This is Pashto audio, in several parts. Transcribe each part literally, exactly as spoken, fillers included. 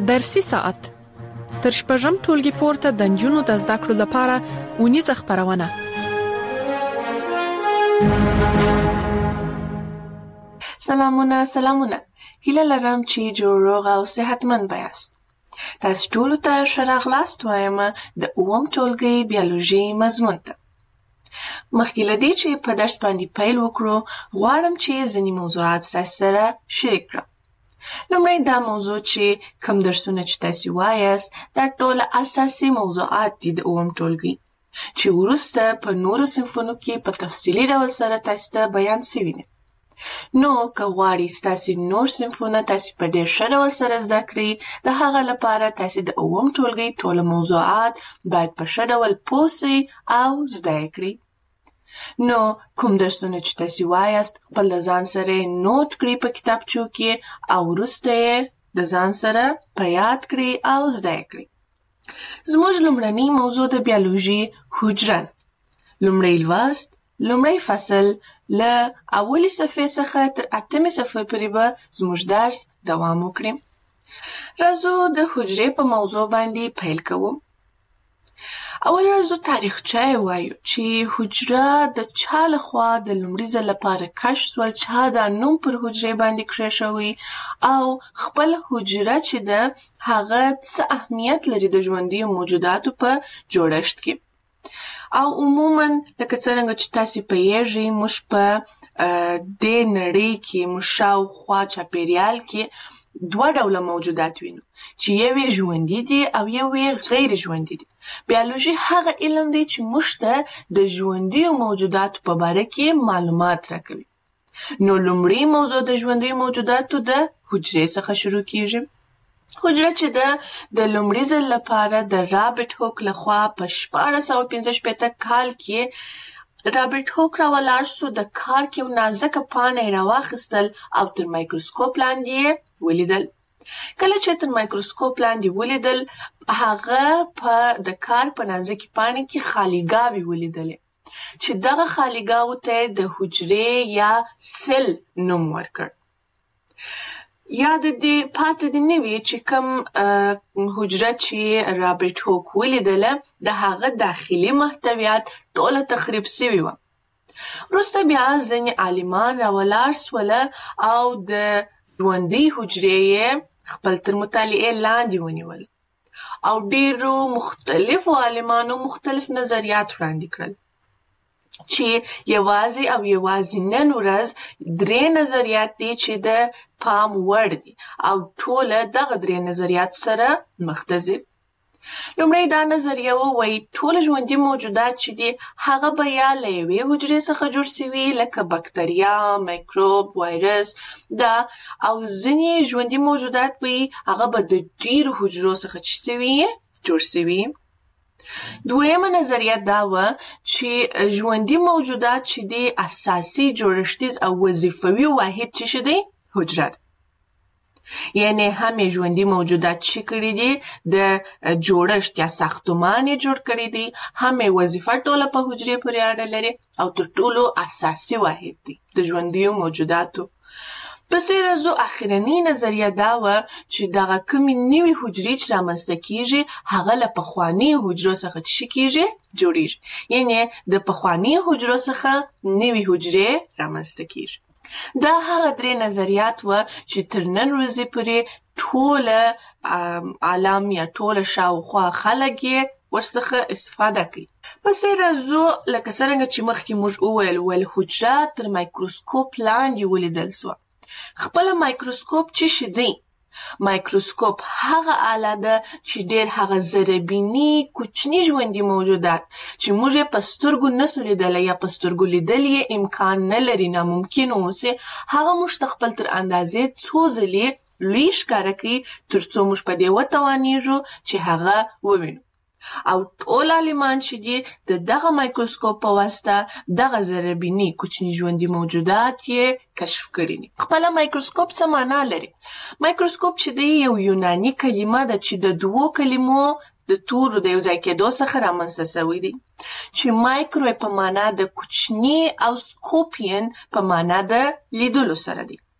درسي ساعت تر شپږم ټولګي پورته د نجونو د زده کړو لپاره ونیزه خپرونه. سلامونه سلامونه هیله لرم چې جوړ روغ او صحتمند یاست. تاسو ټول ته ښه راغلاست وایم د اووم ټولګي بیولوژي مضمون ته. مخکې له دې چې په درس باندې پیل وکړو غواړم چې ځینې موضوعات ستاسو سره شریک کړم. لومړی دا موضوع چې کوم درسونه چې تاسو وایاست دا ټول اساسي موضوعات دي د اووم ټولګي چې وروسته په نورو صنفونو کې په تفصیلي ډول سره تاسو ته بیان شوي دي. نو که غواړئ ستاسو نور صنفونه تاسو په ډېر ښه ډول سره زده کړئ د هغه لپاره تاسو د اووم ټولګي ټول موضوعات باید په ښه ډول پوه سئ او زده یې کړئ. نو کوم درسونه چې تاسو وایاست خپل د ځان سره نوٹ کړئ په کتابچو کې او وروسته یې د ځان سره په یاد کړئ او زده یې کړئ. زموږ لومړنی موضوع د بیولوژي حجره ده. لومړی لوست لومړی فصل له اولې صفحې څخه تر اتمې صفحې پورې به زموږ درس دوام وکړي. راځو د حجرې په موضوع باندې پیل کوو. اول راځو تاریخچه وایو چې حجره د چا لخوا د لومړي ځل لپاره کشف شول، چا دا نوم پر حجرې باندې کېښوی او خپل حجره چې ده هغه څه اهمیت لري د ژوندیو موجوداتو په جوړښت کې. او عموما لکه څرنګه چې تاسو پوهیږئ موږ په دې نړۍ کې موږ شاوخوا چاپیریال کې دوه ډوله موجودات وینو چې یو یې ژوندي دي او یو یې غیر ژوندي دي. بیولوژي هغه علم دی چې موږ ته د ژوندیو موجوداتو په باره کې معلومات راکوي. نو لومړی موضوع د ژوندیو موجوداتو د حجرې څخه شروع کیږي. حجره چې ده د لومړي ځل لپاره د رابرټ هوک لخوا په شپاړس سوه پنځه شپېته کال کې رابرټ هوک راولاړ سو. د کار کې یو نازکه پاڼه یې راواخیستل او تر مایکروسکوپ لاندې یې ولیدل. کله چې تر مایکروسکوپ لاندې ولیدل هغه په د کار په نازکې پاڼې کې خالیګاوې ولیدلې چې دغه خالیګاوو ته د حجرې یا سل نوم ورکړ. یا د دې پاتې د نوي چې کوم حجره چې رابرټ هوک ولیدله د هغه داخلي محتویات ټوله تخریب سوي وه. وروسته بیا ځینې عالمان راولاړ سوله او د ژوندۍ حجرې یې خپل تر مطالعې لاندې ونیول او ډېرو مختلفو عالمانو مختلف نظریات وړاندې کړل چې یوازې او یوازې نن ورځ درې نظریات دي چې د پام وړ دي او ټوله دغه درې نظریات سره مخ ته ځي. لومړی دا نظریه وایي ټول ژوندي موجودات چې دي هغه به یا له یوې حجرې څخه جوړ سوي لکه بکتریا، میکروب، وایرس دا او ځینې ژوندي موجودات به هغه به د ډېرو حجرو څخه چې سوي جوړ سوي. دویمه نظریه دا وه چې ژوندي موجودات چې دي اساسي جوړښتیز او وظیفوي واحد چې څه دی حجره ده. یعنی هم یې ژوندي موجودات چې کړي دي د جوړښت یا ساختمان یې جوړ کړي دي، هم یې وظیفه ټوله په حجرې پورې اړه لري او تر ټولو اساسي واحد دی د ژوندیو موجوداتو. پسې راځو اخرنۍ نظریه دا وه چې دغه کومې نوې حجرې چې رامنځته کیږي هغه له پخوانیو حجرو څخه څه کیږي جوړیږي. یعنی د پخوانیو حجرو څخه نوې حجرې رامنځته کیږي. دا هغه درې نظریات وه چې تر نن ورځې پورې ټوله عالم یا ټوله شاوخوا خلک یې ورڅخه استفاده کوي. پسې راځو لکه څرنګه چې مخکې موږ وویل ول حجره تر مایکروسکوپ لاندې ولیدل سوه. خپله مایکروسکوپ څه شی دی؟ مایکروسکوپ هغه آله ده چې ډېر هغه ذرهبیني کوچني ژوندي موجودات چې موږ یې په سترګو نسو لیدلی یا په سترګو لیدل یې امکان نه لري، ناممکن اوسي، هغه موږ ته خپل تر اندازې څو ځلې لوی ښکاره کوي تر څو موږ په دې وتوانیږو چې هغه ووینو. او ټول عالمان چې دي د دغه مایکروسکوپ په واسطه دغه ذرهبیني کوچني ژوندي موجودات یې کشف کړي دي. خپله مایکروسکوپ څه معنا لري؟ مایکروسکوپ چې دی یو یوناني کلمه ده چې د دوو کلمو د تورو د یو ځای کېدو څخه رامنځته سوی دی چې مایکرو په معنا د کوچني او سکوپین په معنا د لیدلو سره دی.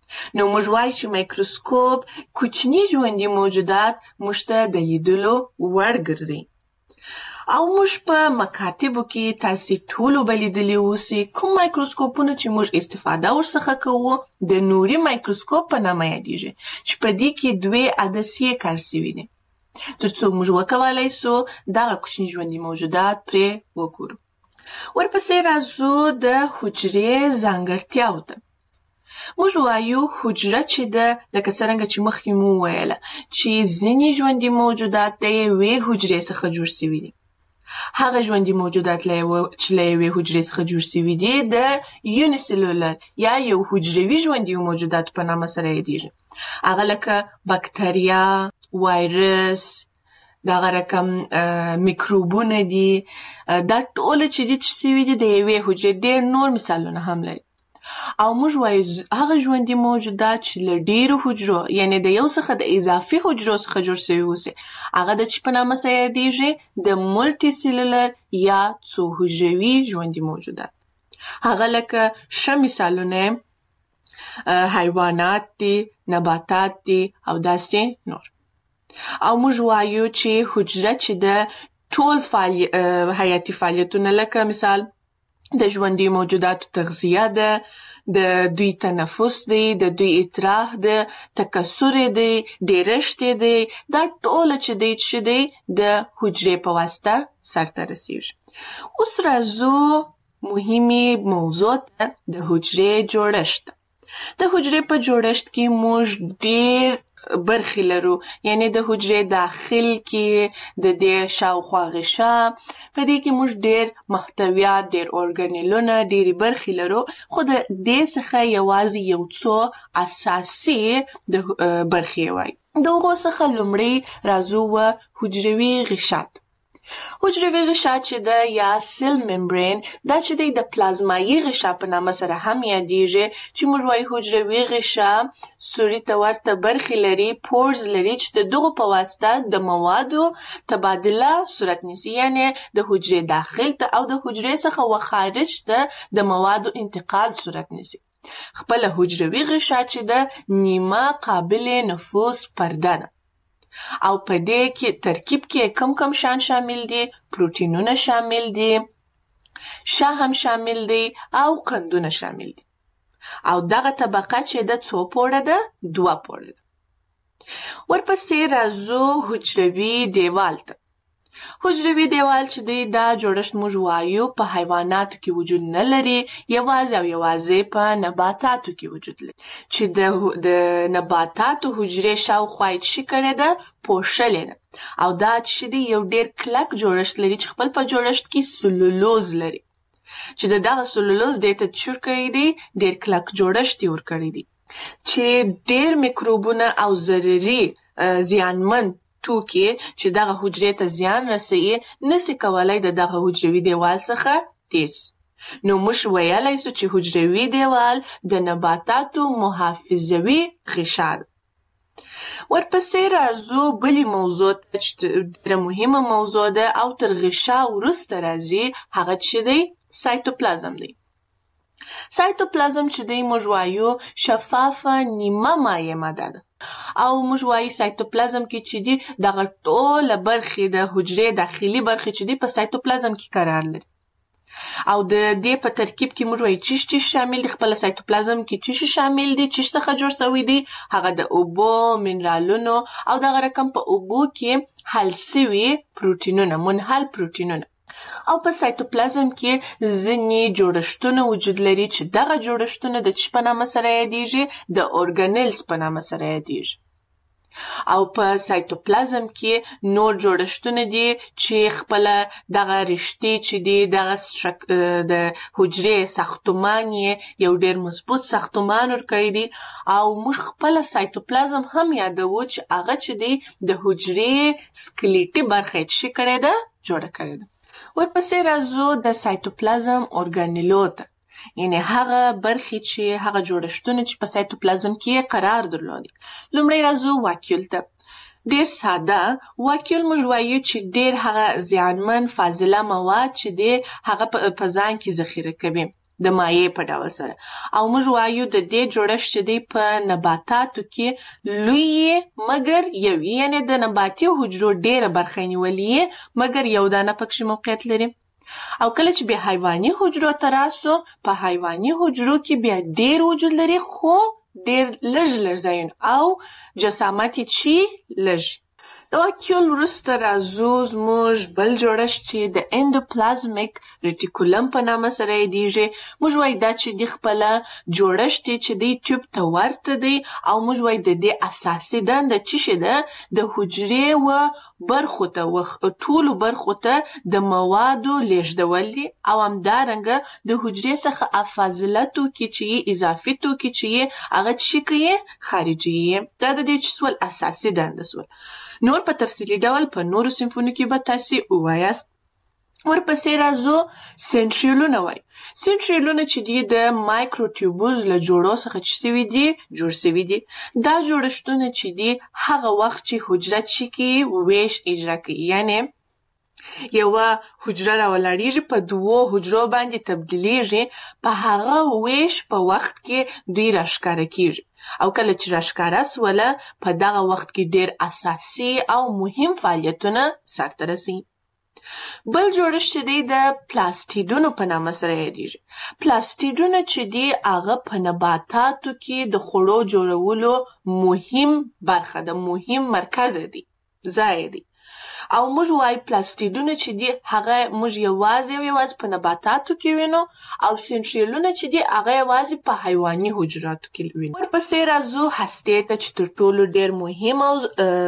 نو موږ وایو چې مایکروسکوپ کوچني ژوندي موجودات موږ ته د لیدلو وړ ګرځي. او موږ په مکاتبو کې تاسې ټولو به لیدلي اوسي کوم مایکروسکوپونه چې موږ استفاده ورڅخه کوو د نوري مایکروسکوپ په نامه یادیږي چې په دې کې دوې عدسیې کار سوي دي تر څو موږ وکولای سو دغه کوچني ژوندي موجودات پرې وګورو. ورپسې راځو د حجرې ځانګړتیاو ته. موږ وایو حجره چې ده لکه څرنګه چې مخکې مو وویله چې ځینې ژوندي موجودات د یوې حجرې څخه جوړ سوي دي. هغه ژوندي موجودات چې له یوې حجرې څخه جوړ سوي دي د یونیسلولر یا یو حجروي ژوندي موجودات په نامه سره یادیږي. هغه لکه بکتریا، وایرس، دغه رقم میکروبونه دي. دا ټول چې دي چې سوي دي د یوې حجرې. ډېر نور مثالونه هم لري. او موږ وایو هغه ژوندي موجودات چې له ډېرو حجرو یعنې د یو څخه د اضافي حجرو څخه جوړ سوي اوسي هغه د چې په نامه سره یادیږي د مولټي سیلولر یا څو حجروي ژوندي موجودات. هغه لکه ښه مثالونه حیوانات دي، نباتات دي او داسې نور. او موږ وایو چې حجره چې د ټول فعالی... حیاتي فعالیتونه لکه مثال د ژوندي موجوداتو تغذیه ده، د دوی تنفس دی، د دوی اطراح ده، تکثر دی، ډیرشت دی. دا ټول چې دی چې دی د حجرې په واسطه سرته رسیږي. اوس راځو مهمه موضوع ته د حجرې جوړښت. د حجرې په جوړښت کې موږ ډیر برخې لرو، یعنی د حجرې داخل کې د دې شاوخوا غشا په دې کې موږ ډیر محتویات، ډیر اورګانیلونه، ډیرې برخې لرو، خو د دې څخه یوازې یو څو اساسي د برخې وایي. د هغو څخه لومړی راځو و حجروي غشات. حجروي غشا چې ده یا سیل ممبرین دا چې دی د پلازمایي غشا په نامه سره هم یادیږي چې موږ وایو حجروي غشا سوري ته ورته برخې لري، پورز لري چې د دغو په واسطه د موادو تبادله صورت نیسي، یعنی د حجرې داخل ته او د حجرې څخه و خارج ته د موادو انتقال صورت نیسي. خپله حجروي غشا چې ده نیمه قابل نفوذ پرده ده او په دې کې ترکیب کې کم کم شان شامل دي، پروتینونه شامل دي، شا هم شامل دي او قندونه شامل دي. او دغه طبقه چې د څو پوړه ده؟ دوه پوړه ده. ورپسې راځو حجروي دیوال ته. حجروي دیوال چې دی دا جوړښت موږ وایو په حیواناتو کې وجود نه لري، یوازې او یوازې په نباتاتو کې وجود لري چې د د نباتاتو حجرې شاوخوا یې څه کړې ده؟ پوښلې ده. او دا چې دی یو ډېر کلک جوړښت لري چې خپل په جوړښت کې سلولوز لري چې د دغه سلولوز دې ته چور کړی دی ډېر کلک جوړښت یې ورکړی دی چې ډېر میکروبونه او ضرري زیانمن توکي چې دغه حجرې ته زیان رسوي نسي کولای د دغه حجروي دیوال څخه تیر سي. نو موږ ویلی سو چې حجروي دیوال د نباتاتو محافظوي غشا ده. ورپسې راځو بلې موضوع ته چې ډېره مهمه موضوع ده او تر غشا وروسته راځي، هغه چې دی سایتوپلازم دی. سایتوپلازم چې دی موږ وایو شفافه نیمه مایع ماده ده او موږ وایو سایتوپلازم کې چې دی دغه ټوله برخې د حجرې داخلي برخې چې دی په سایتوپلازم کې قرار لري. او د دې په ترکیب کې موږ وایو چیش چیش شامل دي. خپل سایتوپلازم کې چیش شامل دي، چیش څخه جوړ شوی دی، هغه د اوبو، منرالونو او دغه رقم په اوبو کې حل سوي پروتینونه، منحل پروتینونه. او په سایتوپلازم کې ځینې جوړښتونه وجود لري چې دغه جوړښتونه د چی په نامه سره یادیږي؟ د اورګانیلز په نامه سره یادیږي. او په سایتوپلازم کې نور جوړښتونه دي چې خپله دغه رشتې چې دي دغه د حجرې ساختمان یې یو ډېر مضبوط ساختمان ورکړی دی. او موږ خپله سایتوپلازم هم یادوو چې هغه چې دی د حجرې سکلیټي برخه یې څه کړې ده؟ جوړه کړې ده. ورپسې راځو د سایتوپلازم اورګانیلو ته، یعنی هغه برخې چې هغه جوړښتونه چې په سایتوپلازم کې قرار درلودي. لومړی راځو واکیول ته. ډېر ساده واکیول موږ وایو چې ډېر هغه زیانمن فاضله مواد چې دی هغه په ځان کې ذخیره کوي. د مایع په ډول سره. او موږ وایو د دې جوړښت چې دی په نباتاتو کې لوی مګر یو، یعنی د نباتي حجرو ډیره برخه نیولې مګر یو دانه پکې موقعیت لري. او کله چې بیا حیواني حجرو ته راسو، په حیواني حجرو کې بیا ډیر وجود لري خو ډیر لږ لږ ځایونه او جسامت یې چې لږ. د واکیول وروسته راځو زموږ بل جوړښت چې د اندوپلازمیک ریټیکولم په نامه سره یادیږي. موږ وایو دا چې د خپله جوړښت چې دی ټیوب ته ورته دی او موږ وایو د دې اساسي دنده چې شي ده د حجرې و برخو ته ټولو برخو ته د موادو لیږدول دي او همدارنګه د حجرې څخه افاضله توکي چې یې اضافي توکي چې یې هغه څه شي کوي خارجي یې. دا د دې چې سول اساسي دنده سول. نور په تفصیلي ډول په نورو صنفونو کې به تاسې ووایاست. ورپسې راځو سنټریولونه وایي. سنټریولونه چې دي د مایکروټیوبوز له جوړو څخه چې سوي دي جوړ سوي دي. دا جوړښتونه چې دي هغه وخت چې حجره چې کوي ویش اجرا کوي، یعنی یوه حجره راولاړیږي په دوو حجرو باندې تبدیلیږي، په هغه ویش په وخت کې دوی راښکاره کیږي او کله چې راښکاره سوله په دغه وخت کې ډیر اساسي او مهم فعالیتونه سرته رسي. بل جوړښت چې دی د پلاستیډونو په نامه سره یادیږي. پلاستیډونه چې دی هغه په نباتاتو کې د خوړو جوړولو مهم برخه ده، مهم مرکز دی، ځای دی. او موږ وایو پلاستیډونه چې دي هغه موږ یوازې او یوازې په نباتاتو کې وینو او سنټریولونه چې دي هغه یوازې په حیواني حجراتو کې وینو. ورپسې راځو هستې ته چې تر ټولو ډېر مهم او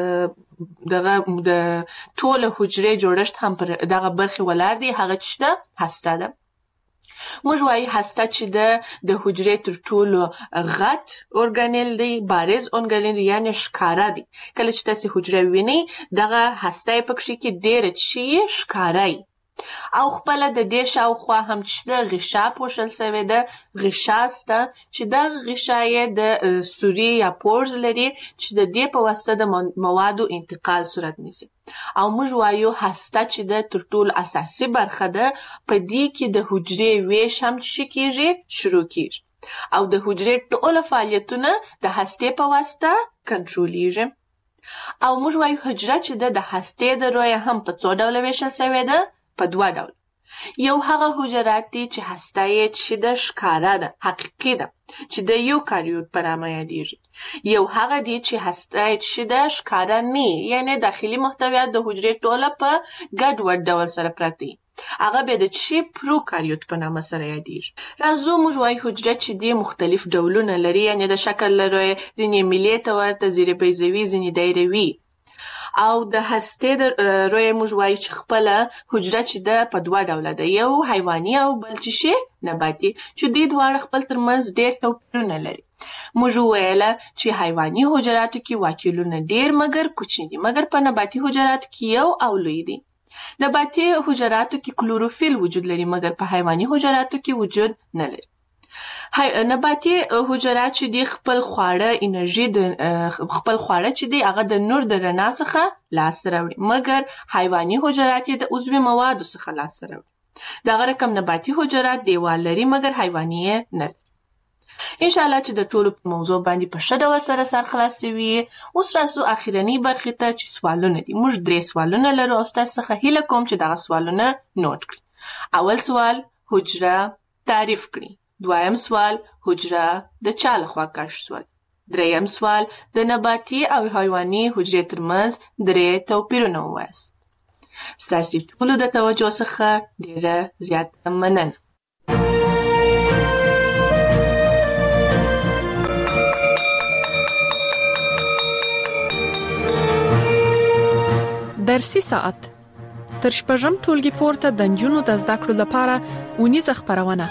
دغه د ټوله حجرې جوړښت هم پر دغه برخې ولاړ دی، هغه چې ده هسته ده. موږ وایو هسته چې ده د حجرې تر ټولو غټ ارګانیل دی، بارز ارګانیل یعنی ښکاره دی. کله چې تاسې حجره وینئ دغه هسته یې پکښې کې ډېره چې یې ښکاره یي. او خپله د دې شاوخوا هم چې ده غشا پوښل سوې ده، غشا سته چې دغه غشا یې د سوري یا پورز لري چې د دې په واسطه د موادو انتقال صورت نیسي. او موږ وایو هسته چې ده تر ټولو اساسي برخه ده، په دې کې د حجرې ویش هم چې کیږي شروع کیږي او د حجرې ټوله فعالیتونه د هستې په واسطه کنټرولیږي. او موږ وایو حجره چې ده د هستې د رویه هم په څو ډوله ویشل سوې ده، په دوه ډول. یو هغه حجرات دي چې هسته یې چې ده ښکاره ده، حقیقي ده، چې د یوکاریوت په نامه یادیږي. یو هغه دي چې هسته یې چې ده ښکاره نه وي، یعنې داخلي محتویات د حجرې ټوله په ګډوډ ډول سره پراته وي، هغه بیا د چې پروکاریوت په نامه سره یادیږي. راځو موږ وایو حجره چې دي مختلف ډولونه لري، یعنې د شکل له رویې ځینې میلې ته ورته، ځینې بیضوي، ځینې دایروي. او د هستې د رویې موږ وایو چې خپله حجره چې ده په دوه ډوله ده، یو حیواني او بل چې شي نباتي، چې دوی دواړه خپل ترمنځ ډېر توپیرونه لري. موږ وویله چې حیواني حجراتو کې واکیولونه ډېر مګر کوچني دي، مګر په نباتي حجراتو کې یو او لوی دي. نباتي حجراتو کې کلوروفیل وجود لري مګر په حیواني حجراتو کې وجود نه لري. نباتي حجرات چې دي خپل خواړه انرژي د خپل خواړه چې دي هغه د نور د رڼا څخه لاسته راوړي، مګر حیواني حجرات یې د عضوي موادو څخه لاسته راوړي. دغه رقم نباتي حجرات دیوال لري مګر حیواني یې نه لري. انشاءالله چې د ټولو په موضوع باندې په ښه ډول سره سر خلاصوي. اوس راځو اخرنۍ برخې ته چې سوالونه دي. موږ درې سوالونه لرو او ستاسو څخه هیله کوم چې دغه سوالونه نوټ کړئ. اول سوال حجره تعریف کړئ. دویم سوال حجره د چا لخوا کشف شول. دریم سوال د نباتي او حیواني حجرې ترمنځ درې توپیرونه ووایاست. ستاسو ټولو د توجه څخه ډېره زیاته مننه. درسي ساعت تر شپږم ټولګي پورته د نجونو د زده کړو لپاره اونیزه خپرونه.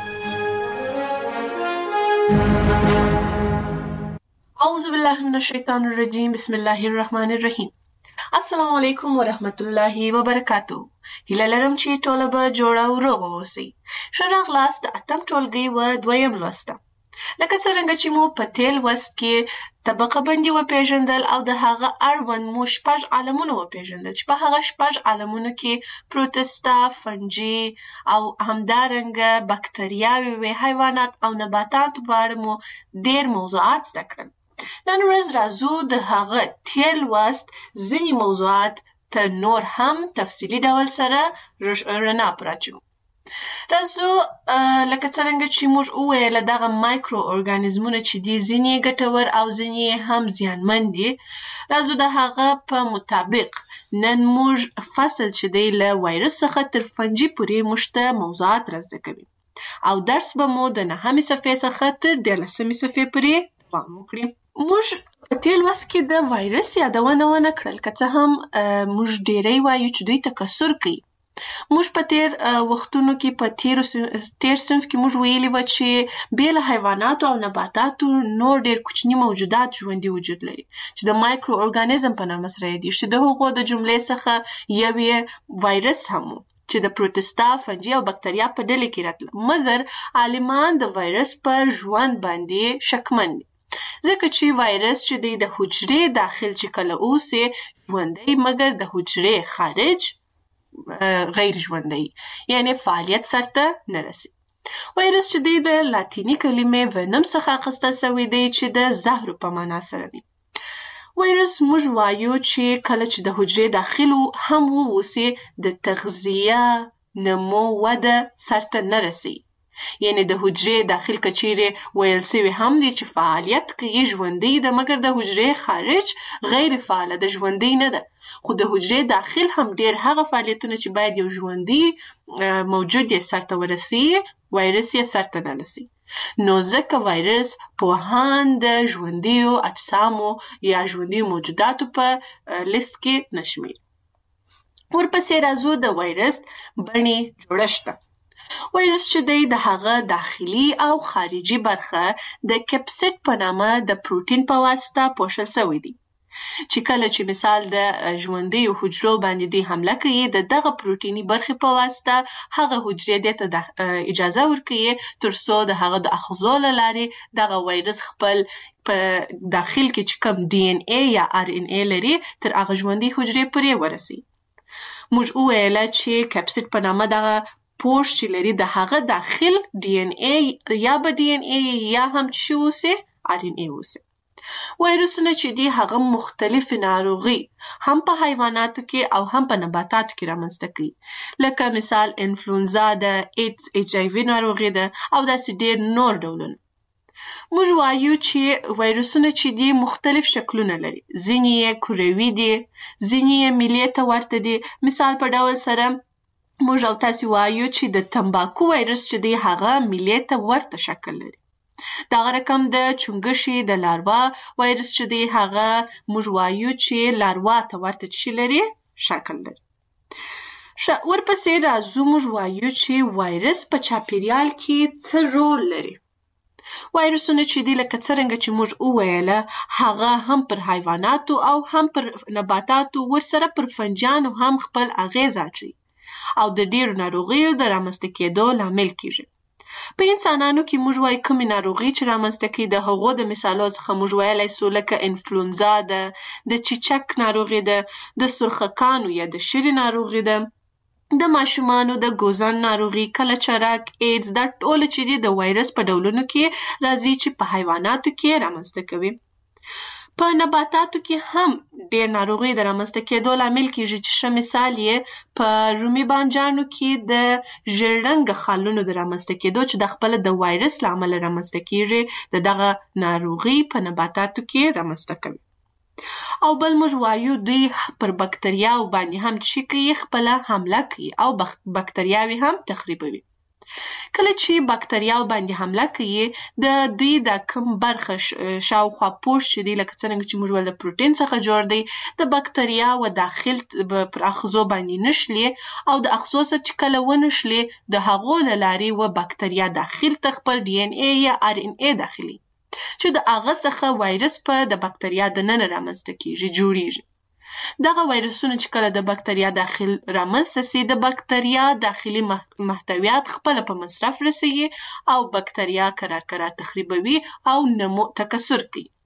اعوذ بالله من الشیطان الرجیم، بسم الله الرحمن الرحیم. السلام علیکم ورحمت الله وبرکاتو. هیله لرم چې ټوله به جوړه او روغه اوسئ. ښه راغلاست د اتم ټولګي و دویم لوست ته. لکه څرنګه چې مو په تېر لوست کې طبقه بندي وپېژندل او د هغه اړوند مو شپږ عالمونه وپېژندل چې په هغه شپږ عالمونو کې پروتستا، فنجي او همدارنګه بکتریاوې وې، حیوانات او نباتات په اړه مو ډېر موضوعات زده کړل. نن ورځ راځو د هغه تېر لوست ځینې موضوعات ته نور هم تفصیلي ډول سره رڼا پراچو. راځو لکه څرنګه چې موږ وویل دغه مایکرو ارګانیزمونه چې دي ځینې ګټور او ځینې هم زیانمن دي. راځو د هغه په مطابق نن موږ فصل چې دی له وایرس څخه تر فنجي پورې موږ ته موضوعات را زده کوي او درس به مو د نهمې صفحې څخه تر دیارلسمې صفحې پورې دوام وکړي. موږ په تېر لوست کې د وایرس یادونه ونه کړل، که څه هم موږ ډېری وایو چې دوی تکثر کوي. موږ په تېر وختونو کې په تېرو تېر صنف کې موږ ویلي وه چې بې له حیواناتو او نباتاتو نور ډېر کوچني موجودات ژوندي وجود لري چې د مایکرو ارګانیزم په نامه سره یادېږي، چې د هغو د جملې څخه یو یې وایرس هم و چې د پروتستا، فنجي او بکتریا په ډلې کې راتله. مګر عالمان د وایرس په ژوند باندې شکمن دي، ځکه چې وایرس چې دی د حجرې داخل چې کله اوسي ژوندی، مګر د حجرې خارج غیر ژوندی، یعنی فعالیت سرته نه رسي. وایرس چې دی د لاتیني کلمې ونم څخه اخیستل شوی دی چې د زهرو په معنا سره دی. وایرس موږ وایو چې کله چې د حجرې داخل هم واوسي د تغذیه، نمو، وده سرته نه رسي. یعنی د حجرې داخل کچیرې ویل سوي هم دي چې فعالیت کوي، ژوندی ده، مګر د حجرې خارج غیر فعاله ده، ژوندی نه ده. خو د حجرې داخل هم ډېر هغه فعالیتونه چې باید یو ژوندی موجود یې سرته ورسي، وایرس یې سرته نه رسي. نو ځکه وایرس پوهان د ژوندیو اجسامو یا ژوندیو موجوداتو په لیست کې نه شمېري. ورپسې راځو د وایرس بڼې جوړښت ته. وایرس چې دی د هغه داخلي او خارجي برخه د کپسید په نامه د پروتین په واسطه پوښل شوی دی، چې کله چې مثال د ژوندیو حجرو باندې دی حمله کوي، د دغه پروتیني برخې په واسطه هغه حجرې دې ته اجازه ورکوي تر څو د هغه د اخذو له لارې دغه وایرس خپل په داخل کې چې کوم ډي ان اے یا ار ان اے لري تر هغه ژوندۍ حجرې پورې ورسي. موږ وویله چې کپسید په نامه دغه پوښ چې لري د هغه داخل ډي ان اے یا به ډي ان اے یا هم چې اوسي ار ان اے اوسي. وایرسونه چې دي هغه مختلفې ناروغي هم په حیواناتو کې او هم په نباتاتو کې رامنځته کوي، لکه مثال انفلونزا ده، ایډز ایچ آی وي ناروغي ده او داسې ډېر نور ډولونه. موږ وایو چې وایرسونه چې دي مختلف شکلونه لري، ځینې یې کروي دي، ځینې یې میلې ته ورته دي. مثال په ډول سره موږ او تاسې وایو چې د تمباکو وایرس چې دی هغه میلې ته ورته شکل لري. دغه رقم د چونګښې د لاروا وایرس چې دی هغه موږ وایو چې لاروا ته ورته څه لري، شکل لري. ورپسې راځو موږ وایو چې وایرس په چاپیریال کې څه رول لري. وایرسونه چې دی لکه څرنګه چې موږ وویله هغه هم پر حیواناتو او هم پر نباتاتو ورسره پر فنجانو هم خپل اغیز اچوي او د ډېرو ناروغیو د رامنځته کېدو لامل کیږي. په انسانانو کې موږ وایو کومې ناروغي چې رامنځته کوي، د هغو د مثالو څخه موږ ویلی سو لکه انفلونزا ده، د چیچک ناروغي ده، د سرخکانو یا د شري ناروغي ده، د ماشومانو د ګوزن ناروغي، کلچرک، ایډز، دا ټول چې دي د وایرس په ډولونو کې راځي چې په حیواناتو کې رامنځته کوي. په نباتاتو کې هم ډېر ناروغي د رامنځته کېدو لامل کیږي چې ښه مثال یې په رومي بانجانو کې د ژېړ رنګه خالونو د رامنځته کېدو چې د خپله د وایرس له امله رامنځته کیږي، د دغه ناروغي په نباتاتو کې رامنځته کوي. او بل موږ وایو دوی پر بکتریاو باندې هم چې کوي خپله حمله کوي او بکتریاوې هم تخریبوي. کله چې بکتریاو باندې حمله کوي د دوی د کم برخه شاوخوا پوښ چې دی لکه څرنګه چې موږ ویل د پروتین څخه جوړ دی، د بکتریاو داخل پر اخذو باندې نشلي او د اخذو څخه چې کله ونشلي د هغو له لارې و بکتریا داخل ته خپل ډي ان اے یا ار ان اے داخلي چې د هغه څخه وایرس په د بکتریا دننه رامنځته کیږي، جوړیږي. دغه وایرسونه چې کله د بکتریا داخل رامنځته سي، د بکتریا داخلي محتویات خپله په مصرف رسوي او بکتریا کرار کرار تخریبوي او نمو تکثر کوي.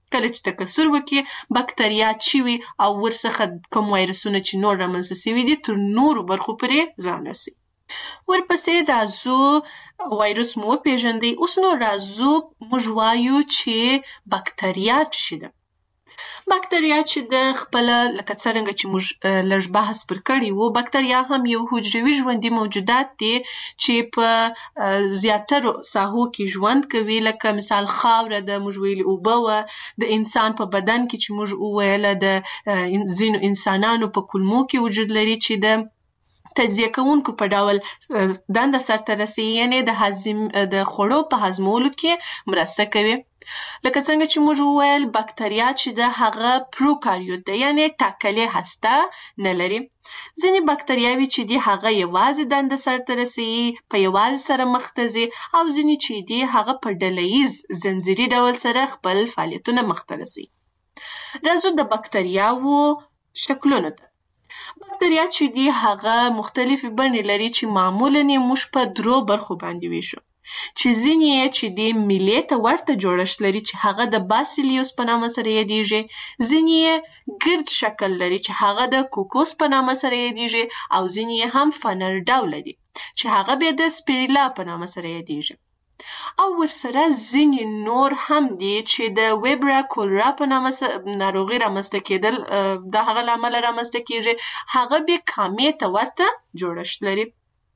کله چې تکثر وکړي بکتریا چې وي او ورڅخه کوم وایرسونه چې نور رامنځته سوي دي تر نورو برخو پورې ځان رسي. ورپسې راځو وایرس مو وپېژندئ. اوس نو راځو موږ وایو چې بکتریا څه ده. بکتریا چې د خپله لکه څرنګه چې موږ لږ بحث پر کړي وو، بکتریا هم یو حجروي ژوندي موجودات دي چې په زیاترو ساحو کې ژوند کوي، لکه مثال خاوره ده، موږ ویلي اوبه وه، د انسان په بدن کې چې موږ وویله د ځینو انسانانو په کولمو کې وجود لري چې د تجزیه کوونکو په ډول دنده سرته رسوي، یعنې د هضم د خوړو په هضمولو کې مرسته کوي. لکه څنګه چې موږ وویل بکتریا چې د هغه پروکاریوت ده، یعنې ټاکلې هسته نه لري. ځینې بکتریاوې چې دي هغه یوازې دنده سرته رسوي، په یوازې سره مخ ته ځي، او ځینې چې دي هغه په ډلهییز زنځیري ډول سره خپل فعالیتونه مخ ته رسوي. راځو د بکتریاوو شکلونو ته. بکتریا چې دي هغه مختلفې بڼې لري چې معمولاً یې موږ په درو برخو باندې ویشو، چې ځینې یې چې دي میلې ته ورته جوړښت لري چې هغه د باسیلیوس په نامه سره یادیږي، ځینې یې ګرد شکل لري چې هغه د کوکوس په نامه سره یادیږي، او ځینې یې هم فنر ډوله دي چې هغه بیا د سپیریلا په نامه سره یادیږي. او ورسره ځینې نور هم دي چې د ویبرا کولرا په نامه ناروغي رامنځته کېدل د هغه له امله رامنځته کېږي، هغه بیا کامې ته ورته جوړښت لري.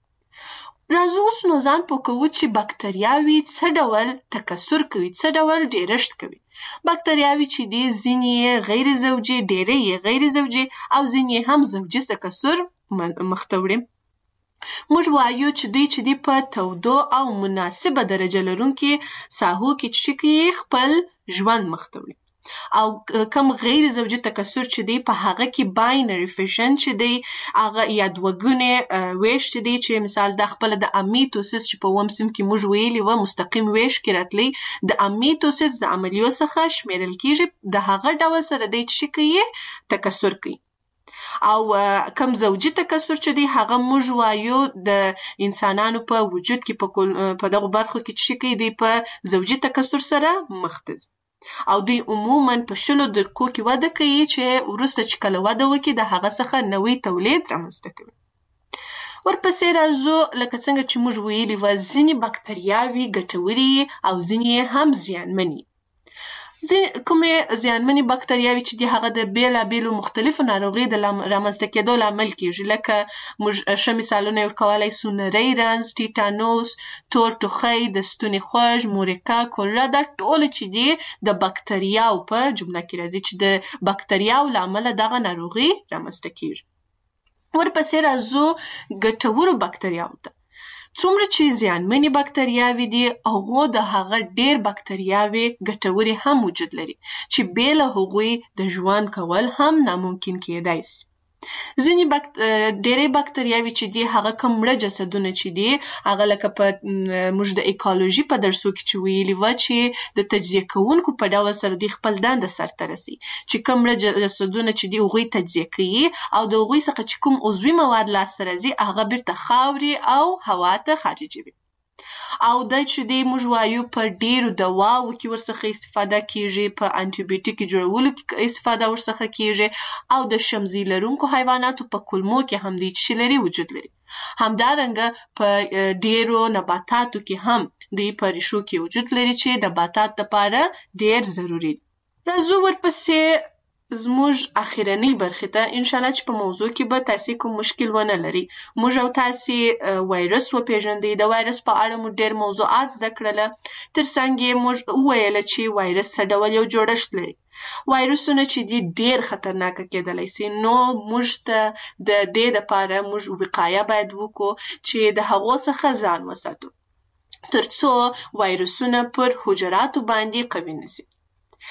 راځو اوس نو ځان پوه کوو چې بکتریاوې څه ډول تکثر کوي، څه ډول ډېرښت کوي. بکتریاوې چې دي ځینې یې غیر زوجي، ډېری یې غیر زوجي، او ځینې هم زوجي تکثر مخ ته وړي. موږ وایو چې دوی چې دي په تودو او مناسبه درجه لرونکي ساحو کې چې کوي خپل ژوند مخ ته وړي، او کم غیر زوجي تکثر چې دی په هغه کې باینري فیشن چې دی هغه یا دوهګونې ویش چې دی چې مثال د خپله د امیتوسیس چې په اووم صنف کې موږ ویلي وه مستقیم ویش کې راتلی، د امیتوسیس د عملیو څخه شمیرل کېږي، د هغه ډول سره دی چې کوي تکثر کوي. او کم زوجي تکثر چې دی هغه موږ وایو د انسانانو په وجود کې په دغو برخو کې چې کوي دی په زوجي تکثر سره مخ ته ځي، او دوی عموماً په شلو دقیقو کې وده کوي چې وروسته چې کله وده وکړي د هغه څخه نوی تولید رامنځته کوي. ورپسې راځو لکه څنګه چې موږ ویلي وه ځینې بکتریاوې ګټورې او ځینې هم زیانمنې. کومې زیانمنې بکتریاوې چې دي هغه د بېلابېلو مختلفو ناروغیو د رامنځته کېدو لامل کېږي، لکه موږ ښه مثالونه یې ورکولی سو نری رنځ، ټیټانوس، تور ټوخی، د ستوني خوږ، مورکه، کولرا، دا ټول چې دي د بکتریاو په جمله کې راځي چې د بکتریاو له امله دغه ناروغي رامنځته کېږي. ورپسې راځو ګټورو بکتریاوو ته. څومره چې زیانمنې بکتریاوې دي هغو د هغه ډېر بکتریاوې ګټورې هم وجود لري چې بې له هغوی د ژوند کول هم ناممکن کېدای سي. ځینې بکت... ډېرې بکتریاوې چې دي هغه کوم مړه جسدونه چې دي هغه لکه په موږ د ایکالوژي په درسو کې چې ویلي وه چې د تجزیه کوونکو په ډول سره دوی خپل دنده سرته رسي، چې کوم مړه جسدونه چې دي هغوی تجزیه کوي او د هغوی څخه چې کوم عضوي مواد لاسته راځي هغه بیرته خاورې او هوا ته خارجوي. او دا چې دی موږ وایو په ډیرو دواو کې ورڅخه استفاده کیږي، په انټي بیوټیک جوړولو کې استفاده ورڅخه کیږي، او د شمزي لرونکو حیواناتو په کولمو کې هم دی چې لري وجود لري. همدارنګه په ډیرو نباتاتو کې هم دی په ریښو کې وجود لري چې د نباتات لپاره ډیر ضروري دي. راځو ورپسې زموږ اخیرنۍ برخې ته، انشاءالله چې په موضوع کې به تاسې کوم مشکل ونه لري. موږ او تاسې وایرس وپېژندئ، د وایرس په اړه مو ډېر موضوعات زده کړله، تر څنګ یې موږ وویله چې وایرس څه ډول یو جوړښت لري. وایرسونه چې دي ډېر خطرناکه کېدلی سي، نو موږ ته د دې دپاره موږ وقایه باید وکړو چې د هغو څخه ځان وساتو تر څو وایرسونه پر حجراتو باندې قوي نه سي.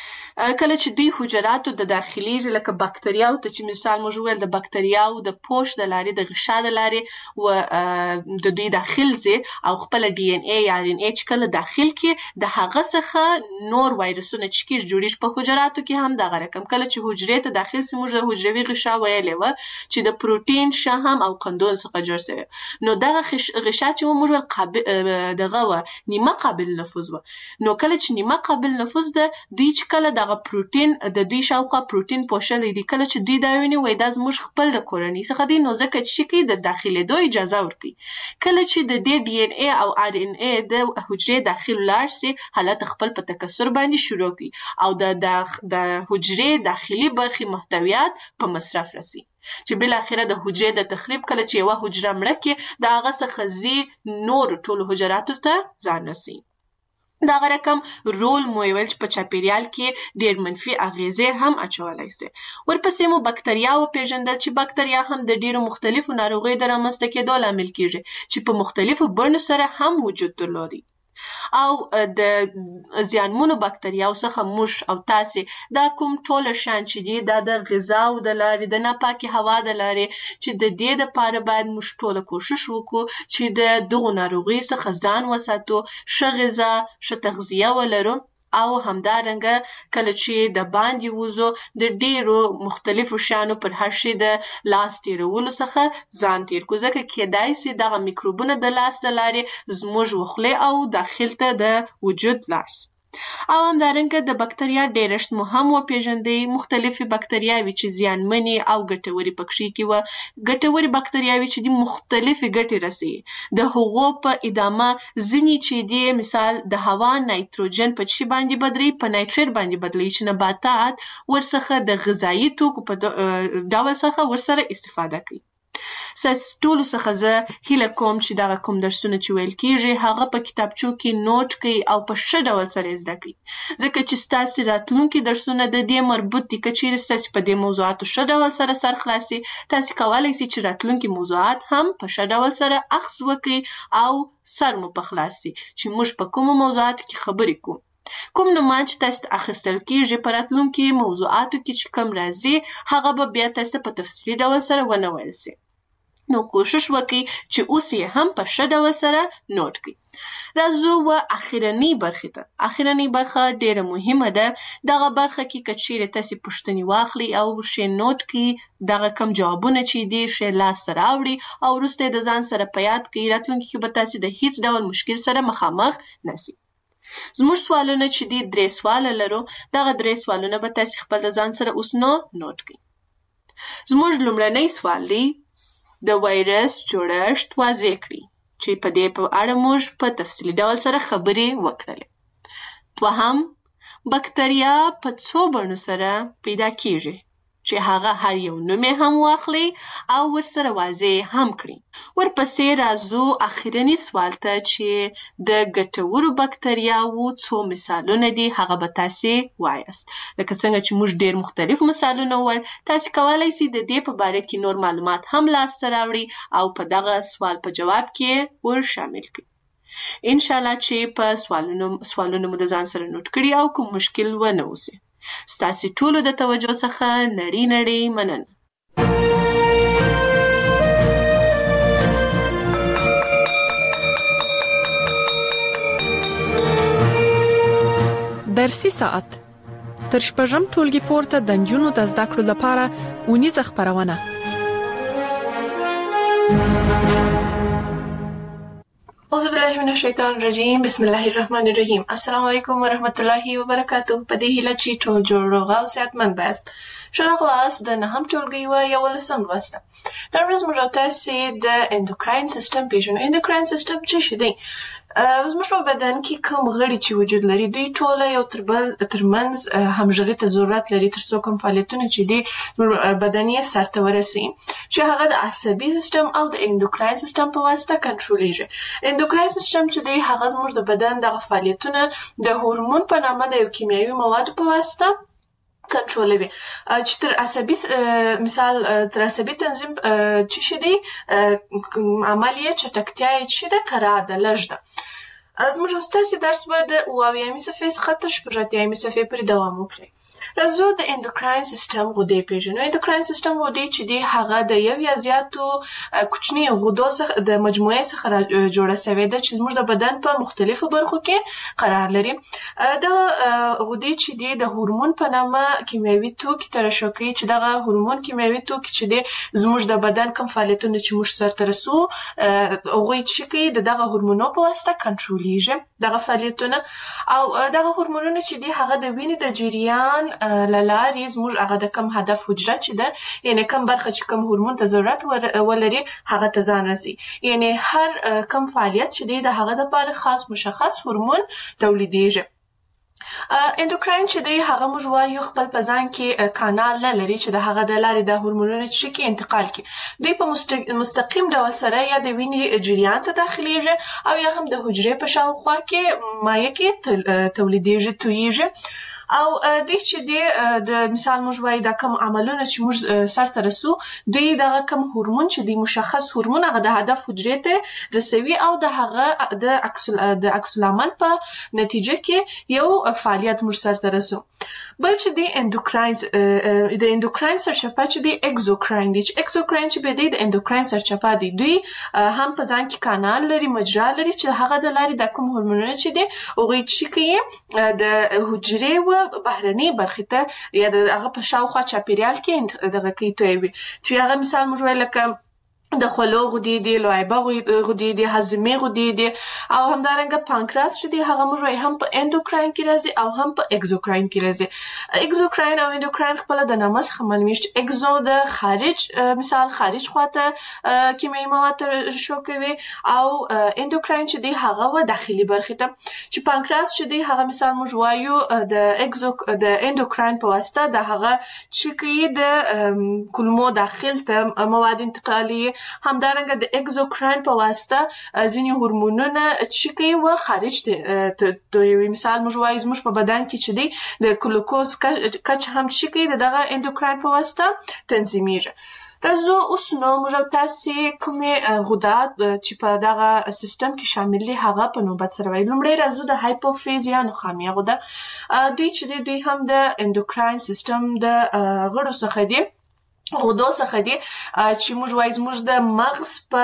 کله چې دوی حجراتو د داخليږي لکه بکتریاو ته چې مثال موږ وویل د بکتریاو د پوش د لارې د غشا د لارې و د دوی داخل ځي او خپله ډي ان اے یا ار ان اے چې کله داخل کړي د هغه څخه نور وایرسونه چې کېږي جوړېږي. په حجراتو کې هم دغه رقم کله چې حجرې ته داخل سي، موږ د حجروي غشا ویلې وه چې د پروټین، شحم او قندون څخه جوړ سوی، نو دغه غشا چې موږ ویل قابل دغه وه نیمه قابل نفوذ وه، نو کله چې نیمه قابل نفوذ ده دوی چې کله دغه دغه پروټین د دوی شاوخوا پروټین پوښلی دی. کله چې دوی دا ویني وایي دا زموږ خپل د کورنۍ څخه دی، نو ځکه چې شي کوي د داخلېدو اجازه ورکوي. کله چې د دې ډي ان اے او آر ان اے د حجرې داخل لاړ سي، حالت خپل په تکثر باندې شروع کوي او د د حجرې داخلي برخې محتویات په مصرف رسي، چې بل اخره د حجرې د تخریب کله چې یوه حجره مړه کې د هغه څخه ځي نور ټولو حجراتو ته ځان رسي. دغه رقم رول مو ویل چې په چاپیریال کې ډېر منفي اغیزې هم اچولی سي. ورپسې مو بکتریا وپېژندل چې بکتریا هم د ډېرو مختلفو ناروغیو د رامنځته کېدو لامل کیږي چې په مختلفو بڼو سره هم وجود درلودي. او د زیانمنو بکتریاو څخه موږ او تاسې دا کوم ټوله شیان چې دي دا د غذاو د لارې، د ناپاکې هوا د لارې، چې د دې دپاره باید موږ ټوله کوشش وکړو چې د دغو ناروغیو څخه ځان وساتو، ښه غذا، ښه تغذیه ولرو، او همدارنګه کله چې د باندې وځو د ډېرو مختلفو شیانو پر هر شي د لاس تېرولو څخه ځان تېر کړو، ځکه کیدای سي دغه میکروبونه د لاس د لارې زموږ وخولې او داخل ته د وجود لاړ سي. او همدارنګه د بکتریا ډېرښت مو هم وپېژندئ. مختلفې بکتریاوې چې زیانمنې او ګټورې پکښې کې وه. ګټورې بکتریاوې چې دي مختلفې ګټې رسوي. د هغو په ادامه ځینې چې دي مثال د هوا نایتروجن په چي باندې بدلوي، په نایتریت باندې بدلوي چې نباتات ورڅخه د غذایي توکو په ډول څخه ورسره استفاده کوي. ستاسې ټولو څخه زه هیله کوم چې دغه کوم درسونه چې ویل کېږي هغه په کتابچو کې نوټ کړئ او په ښه ډول سره یې زده کړئ، ځکه چې ستاسې راتلونکي درسونه د دې مربوط دي. که چیرې ستاسې په دې موضوعاتو ښه ډول سره سر خلاص سي، تاسې کولی سئ چې راتلونکي موضوعات هم په ښه ډول سره اخذ وکړئ او سر مو په خلاص سي چې موږ په کومو موضوعاتو کې خبرې کوو. کوم نومان چې تاسو ته اخیستل کېږي په راتلونکي موضوعاتو کې چې کوم راځي هغه به بیا تاسو ته په تفصیلي ډول سره ونه ویل سي. نو کوشش وکړئ چې اوس یې هم په ښه ډول سره نوټ کړئ. راځو و اخرنۍ برخې ته. اخرنۍ برخه ډېره مهمه ده. دغه برخه کې که چیرې تاسې پوښتنې واخلئ او ښې نوټ کړئ، دغه کم جوابونه چې دي ښې لاسته راوړئ او وروسته یې د ځان سره په یاد کړئ، راتلونکي کې به تاسې د هیڅ ډول مشکل سره مخامخ نه سئ. زموږ سوالونه چې دي درې سواله لرو. دغه درې سوالونه به تاسې خپل د ځان سره اوس نو نوټ کړئ. زموږ لومړنی سوال دی د وایرس جوړښت واضح کړي، چې په دې په اړه موږ په تفصیلي ډول سره خبرې وکړلې. دوهم، بکتریا په څو بڼو سره پیدا کیږي، چې هغه هر یو نوم یې هم واخلي او ورسره واضح هم کړي. ورپسې راځو اخرني سوال ته چې د ګټورو بکتریاوو څو مثالونه دي هغه به تاسې وایاست. لکه څنګه چې موږ ډېر مختلف مثالونه وویل، تاسې کولی سئ د دې په باره کې نور معلومات هم لاسته راوړئ او په دغه سوال په جواب کې ور شامل کړئ. انشاءالله چې په سوالونو سوالونه مو د ځان سره نوټ کړي او کوم مشکل ونه اوسي. ستاسې ټولو د توجه څخه نړۍ نړۍ مننه. درسي ساعت تر شپږم ټولګي پورته د نجونو د زده کړو لپاره اونیزه خپرونه. اعوذ بالله من الشیطان الرجیم، بسم الله الرحمن الرحیم. السلام علیکم و رحمت الله وبرکاته. په دې هیله چې ټول جوړ روغ او صحتمند بایاست. ښه راغلاست د نهم ټولګي و یولسم لوست ته. نن ورځ موږ تاسې د اندوکراین سیستم پیژنو. اندوکراین سیستم څه شی دی؟ زموږ په بدن کې کوم غړي چې وجود لري دوی ټوله یو تر بل ترمنځ همغږي ته ضرورت لري تر څو کوم فعالیتونه چې دي بدن یې سرته ورسوي، چې هغه د عصبي سیستم او د اندوکراین سیستم په واسطه کنټرولېږي. اندوکراین سیستم چې دی هغه زموږ د بدن دغه فعالیتونه د هورمون په نامه د یو کیمیاوي موادو په واسطه کنټرولوي، چې تر عصبي مثال تر عصبي تنظیم چې شي دی عمل یې چټکتیا یې چې ده قرار ده لږ ده. زموږ ستاسې درس به د اوه اویایم صفحې څخه تر شپږ اتیایم صفحې پورې دوام وکړي. راځو د اندوکراین سیستم غدې پیژنو. اندوکراین سیستم غدې چې دی هغه د یو یا زیاتو کوچني غدو څخه د مجموعې څخه جوړه شوې ده چې زموږ د بدن په مختلفو برخو کې قرار لري. دا غدې چې دی د هورمون په نامه کیمیاوي توکي ترشح کوي چې دغه هورمون کیمیاوي توکي چې دی زموږ د بدن کوم فعالیتونه چې موږ سرته رسو هغوی چې کوي د دغه هورمونو په واسطه کنټرولېږي دغه فعالیتونه. او دغه هورمونونه چې دی هغه د وینې د جریان له لارې زموږ هغه د کم هدف حجره چې ده، یعنې کم برخه چې کم هورمون ته ضرورت ولري هغه ته ځان رسي. یعنې هر کم فعالیت چې دی د هغه دپاره خاص مشخص هورمون تولیدېږي. اندوکراین چې دی هغه موږ وایو خپل په ځان کې کانال نه لري چې د هغه د لارې د هورمونونو چې کې انتقال کړي. دوی په مستقیم ډول سره یا د وینې جریان ته داخليږي او یا هم د حجرې په شاوخوا کې مایع کې تولیدېږي تویېږي. او دوی چې دی د مثال موږ وایو دا کم عملونه چې موږ سرته رسو دوی دغه کم هورمون چې دی مشخص هورمون هغه د هدف حجرې ته رسوي او د هغه د عکس د عکس العمل په نتیجه کې یو فعالیت موږ سرته رسو. بل چې دی اندوکراین د اندوکراین سرچپه چې دی اکزوکراین دی چې اکزوکراین چې به دی د اندوکراین سرچپه دی. دوی هم په ځان کې کانال لري مجرا لري چې هغه د لارې د کوم هورمونونه چې دی هغوی چې کوي د حجرې و بهرنۍ برخې ته یا د هغه په شاوخوا چاپیریال کې دغه کوي تویوي چې هغه مثال موږ وایو لکه د خولو غدې دي، لعابه غدې دي، هاضمې غدې دي او همدارنګه پانکراس چې دی هغه موږ وایو هم په اندوکراین کې راځي او هم په اکزوکراین کې راځي. اکزوکراین او اندوکراین خپله د نامه څخه معلومیږي چې اکزو د خارج مثال خارج خواته کیمیاوي مواد ترشح کوي او اندوکراین چې دی هغه و داخلي برخې ته چې پانکراس چې دی هغه مثال موږ وایو د اکزو د اندوکراین په واسطه د هغه چې کوي د کولمو داخل ته مواد انتقالي. همدارنګه د اکزوکراین په واسطه ځینې هورمونونه چې کوي و خارج ته تویوي. مثال موږ وایو زموږ په بدن کې چې دی د ګلوکوز کچه هم چې کوي د دغه اندوکراین په واسطه تنظیمیږي. راځو اوس نو موږ تاسې کومې غدات چې په دغه سیستم کې شامل دي هغه په نوبت سره وایو. لومړی راځو د هایپوفیز یا نخامیه غده. دوی چې دی دوی هم د اندوکراین سیستم د غړو څخه دي غدو څخه دي چې موږ وایو زموږ د مغز په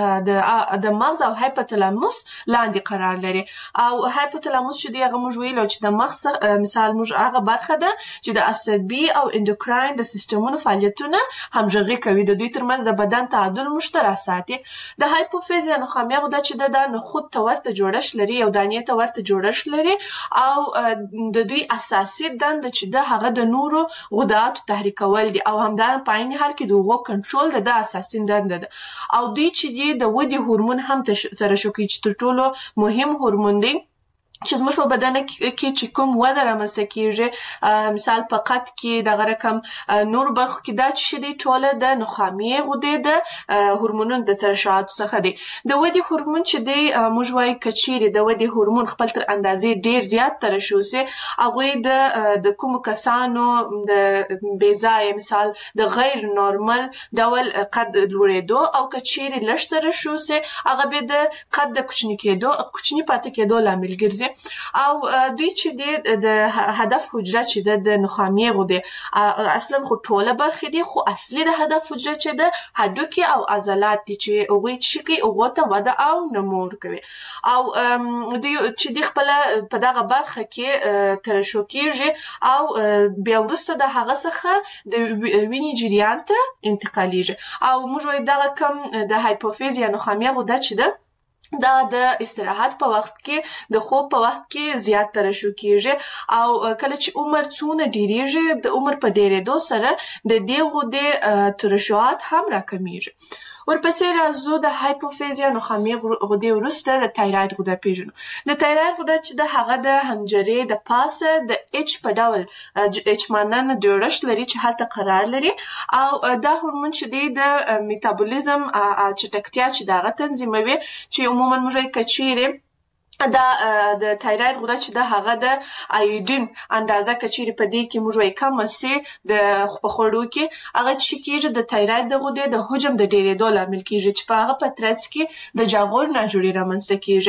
د مغز او هایپوتلاموس لاندې قرار لري. او هایپوتلاموس چې دی هغه موږ ویلو چې د مغز مثال موږ هغه برخه ده چې د عصبي او اندوکراین د سیستمونو فعالیتونه همغږي کوي، د دوی ترمنځ د بدن تعادل مشترک ساتي. د هایپوفیز یا نخامیه غده چې ده د نخود ته ورته جوړښت لري، یو دانې ته ورته جوړښت لري او د دوی اساسي دنده چې ده هغه د نورو غداتو تحریکول دي او همدارنګه په عین حال کې د هغو کنټرول د ده اساسي دنده ده. او دوی چې دی د ودې هورمون هم ترشح کوي چې تر ټولو مهم هورمون دی چې زموږ په بدن کې چې کوم وده رامنځته کېږي. مثال په قد کې دغه رقم نور برخو کې دا چې دی ټوله د نخامیې غدې د هورمونونو د ترشحاتو څخه دی. د ودې هورمون چې دی موږ وایو که چیرې د ودې هورمون خپل تر اندازې ډېر زیات ترشح سي هغوی د د کومو کسانو د بې ځایه مثال د غیر نورمل ډول قد لوړېدو او که چیرې لږ ترشح سي هغه به د قد د کوچني کېدو کوچني پاتې کېدو لامل ګرځي. او دوی چې دی د هدف حجره چې ده د نخامیې غدې اصلا خو ټوله برخې دي خو اصلي د هدف حجره چې ده هډوکي او عضلات دي چې هغوی چې کوي هغو ته وده او نمو ورکوي. او دوی چې دی خپله په دغه برخه کې ترشح کېږي او بیا وروسته د هغه څخه د وینې جریان ته انتقالېږي. او موږ وایو دغه کم د هایپوفیز یا نخامیه غده چې ده دا د استراحت په وخت کې د خوب په وخت کې زیات ترشح کېږي او کله چې عمر څونه ډېرېږي د عمر په ډېرېدو سره د دې غدې ترشحات هم راکمیږي. ورپسې راځو د هایپوفیز یا نخامیې غدې وروسته د تایراید غده پیژنو. د تایراید غده چې د هغه د حنجرې د پاسه د اچ په ډول اچ مانند جوړښت لري چې هلته قرار لري او دا هورمون چې دی د میتابولیزم چټکتیا چې د هغه تنظیموي چې عموما موږ یې که چیرې دا د تایراید غده چې د هغه د ایودین اندازه کچېرې په دې کې موږ وایي کمه سي د په خوړو کې هغه چې کېږي د تایراید د غدې د حجم د ډېرېدو لامل کېږي چې په هغه په ترڅ کې د جاغور ناجوړي رامنځته کېږي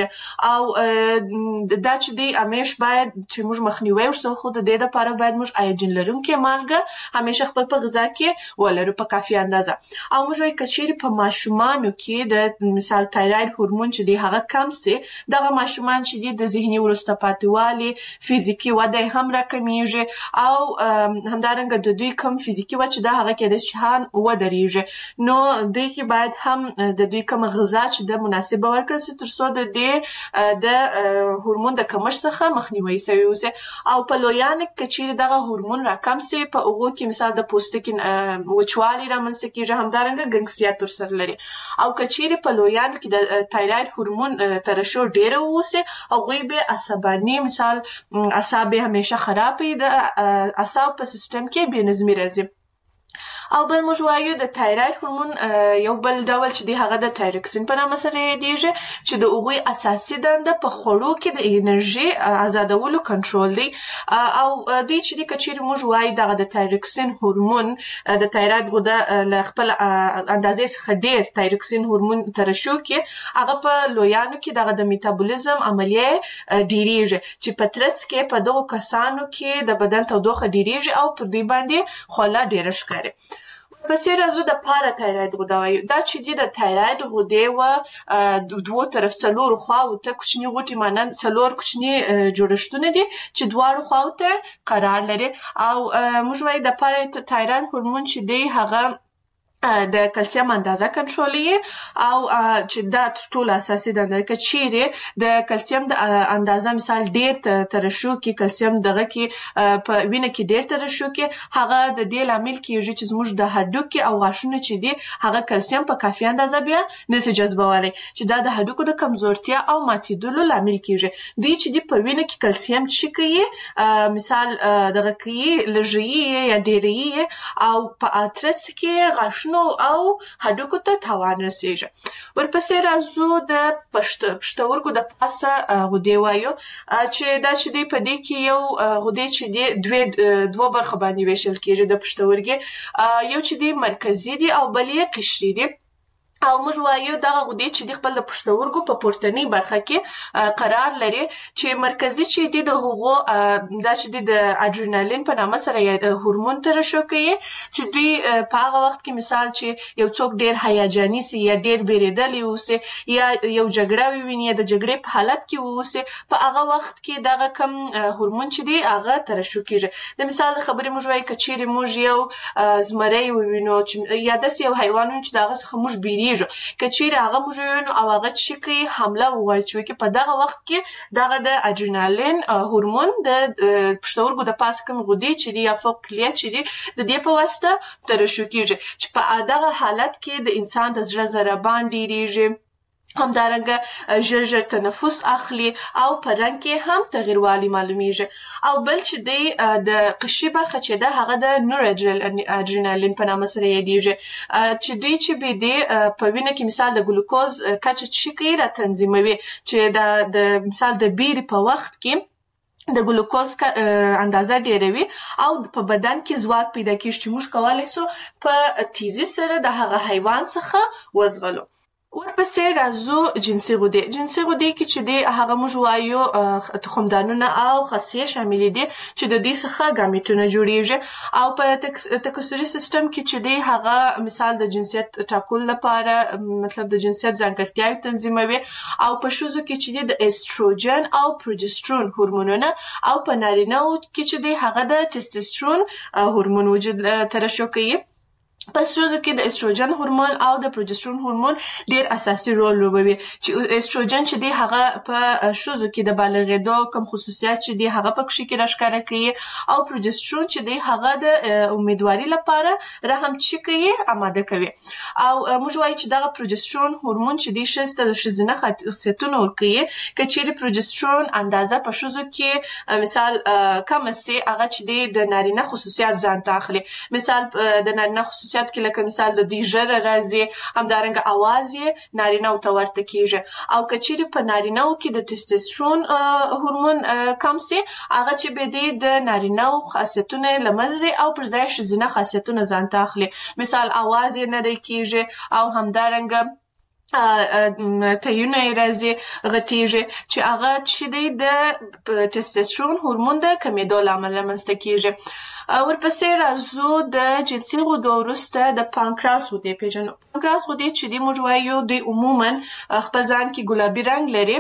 او دا چې دی همیش باید چې موږ مخنیوی ورسره خو د دې دپاره باید موږ ایودین لرونکې مالګه همیشه خپل په غذا کې ولرو په کافي اندازه او موږ وایي که چېرې په ماشومانو کې د مثال تایراید هورمون چې دی هغه کم سي دغه ماشومان چې دي د ذهني وروسته پاتېوالي فزیکي وده یې هم راکمیږي او همدارنګه د دوی کم فزیکي وده چې ده هغه کېدای شي چې هم ودرېږي نو دوی کې باید هم د دوی کومه غذا چې ده مناسبه ورکړل سي تر څو د دې د هورمون د کمښت څخه مخنیوی سوی اوسي او په لویانو کې چیرې دغه هورمون راکم سي په هغو کې مثال د پوستکي وچوالي رامنځته کېږي همدارنګه ګنګسیات ورسره لري او که چیرې په لویانو کې د تایراید هورمون ترشح ډېره ووسي هغوی به عصباني مثال اعصاب همیشه خراب وي د اعصاب په سیستم کې بې نظمي راځي او بل موږ وایو د تایراید هورمون یو بل ډول چې دی هغه د تایروکسین په نامه سره یادیږي چې د هغوی اساسي دنده په خوړو کې د انرژي آزادولو کنټرول دی او دوی چې دی که چیرې موږ وایو دغه د تایروکسین هورمون د تایراید غده له خپل اندازې څخه ډېر تایروکسین هورمون ترشح کړي هغه په لویانو کې دغه د میتابولیزم عملیه ډېرېږي چې په ترڅ کې په دغو کسانو کې د بدن تودوخه ډېرېږي او پر دوی باندې خوله ډېره ښکاري پسې راځو د پارا تایراید غده وایو دا چې دي د تایراید غدې و دوو طرف څلورو خواوو ته کوچني غوټې مانند څلور کوچني جوړښتونه دي چې دواړو خواوو ته قرار لري او موږ وایو د پارا تایراید هورمون چې دی هغه د کلسیم اندازه کنټرولوي او چې دا تر ټولو اساسي دنده که چیرې د کلسیم د اندازه مثال ډېر ترشح کړي کلسیم دغه کې په وینه کې ډېر ترشح کړي هغه د دې لامل کېږي چې زموږ د هډوکي او غاښونه چې دي هغه کلسیم په کافي اندازه بیا نسي جذبولی چې دا د هډوکو د کمزورتیا او ماتېدلو لامل کېږي دوی چې دي په وینه کې کلسیم چې کوي مثال دغه کوي لږوي یا ډېروي او په ترڅ کې غاښونه او هډوکو ته تاوان رسیږي ورپسې راځو د پښتورګو د پاسه غدې وایو چې دا چې دی په دې کې یو غدې چې دی دوه دوه برخه باندې ویشل کېږي د پښتورګي یو چې دی مرکزي دی او بل یې قشري دی او موږ وایو دغه غدې چې د خپل د پښتورګو په پورتنۍ برخه کې قرار لري چې مرکزي چې دی د هغو دا چې دی د اډرینالین په نامه سره هورمون ترشح کوي چې دوی په هغه وخت کې مثال چې یو څوک ډېر هیجاني سي یا ډېر بیریدلی اوسي یا یو جګړه وویني یا د جګړې په حالت کې اوسي په هغه وخت کې دغه کم هورمون چې دی هغه ترشح کېږي د مثال خبرې موږ وایو که چیرې موږ یو زمری ووینو یا داسې یو حیوان ووینو چې د هغه څخه موږ بیریږو که چیرې هغه موږ ووینو او هغه چې کوي حمله وغواړي چې وکړي په دغه وخت کې دغه د اډرینالین هورمون د پښتورګو د پاسه کوم غدې چې دي یا فوق کلیه چې دي د دې په واسطه ترشح کېږي چې په دغه حالت کې د انسان د زړه ضربان ډېرېږي همدارنګه ژر ژر تنفس اخلي او په رنګ کې هم تغیروالی معلومیږي او بل چې دی د قشري برخه چې ده هغه د نور اډرینالین په نامه سره یادیږي چې دوی چې به دی په وینه کې مثال د ګلوکوز کچه چې کوي را تنظیموي چې د مثال د بیرې په وخت کې د ګلوکوز اندازه ډېروي او په بدن کې ځواک پیدا کېږي چې موږ کولی سو په تیزي سره د هغه حیوان څخه وزغلو ورپسې راځو جنسي غدې جنسي غدې کې چې دی هغه موږ وایو تخمدانونه او خصیې شاملې دي چې د دې څخه ګامیټونه جوړیږي او په تکثري سیستم کې چې دی هغه مثال د جنسیت ټاکلو لپاره مطلب د جنسیت ځانګړتیاوې تنظیموي او په ښځو کې چې دی د ایستروجن او پروجسترون هورمونونه او په نارینه‌و کې چې دی هغه د ټسټوسترون هورمون وجود ترشح کوي په ښځو کې د ایستروجن هورمون او د پروجسترون هورمون ډېر اساسي رول لوبوي چې ایستروجن چې دی هغه په ښځو کې د بالغېدو کوم خصوصیات چې دی هغه په کښې کې راښکاره کوي او پروجسترون چې دی هغه د امیدواري لپاره رحم چې کوي اماده کوي او موږ وایو چې دغه پروجسترون هورمون چې دی ښځې ته د ښځینه خاصیتونه ورکوي که چیرې پروجسترون اندازه په ښځو کې مثال کمه سي هغه چې دی د نارینه خصوصیات ځان ته اخلي مثال د نارینه خصوصیات حساسیت کې لکه مثال د دې ژره راځي، همدارنګه اواز یې نارینه او ته ورته کېږي. او که چیرې په نارینه‌و کې د ټسټسټرون هورمون کم سي، هغه چې به دی د نارینه‌و خاصیتونه له منځه او پر ځای ښځینه خاصیتونه ځان ته اخلي. مثال اواز یې نری کېږي او همدارنګه تیونه یې راځي، غټېږي، چې هغه چې دی د ټسټسټرون هورمون د کمېدو له امله رامنځته کېږي. ورپسې راځو د جنسي غدو وروسته د پانکراس غدې پېژنو. پانکراس غدې چې دی موږ وایو دوی عموما خپل ځان کې ګلابي رنګ لري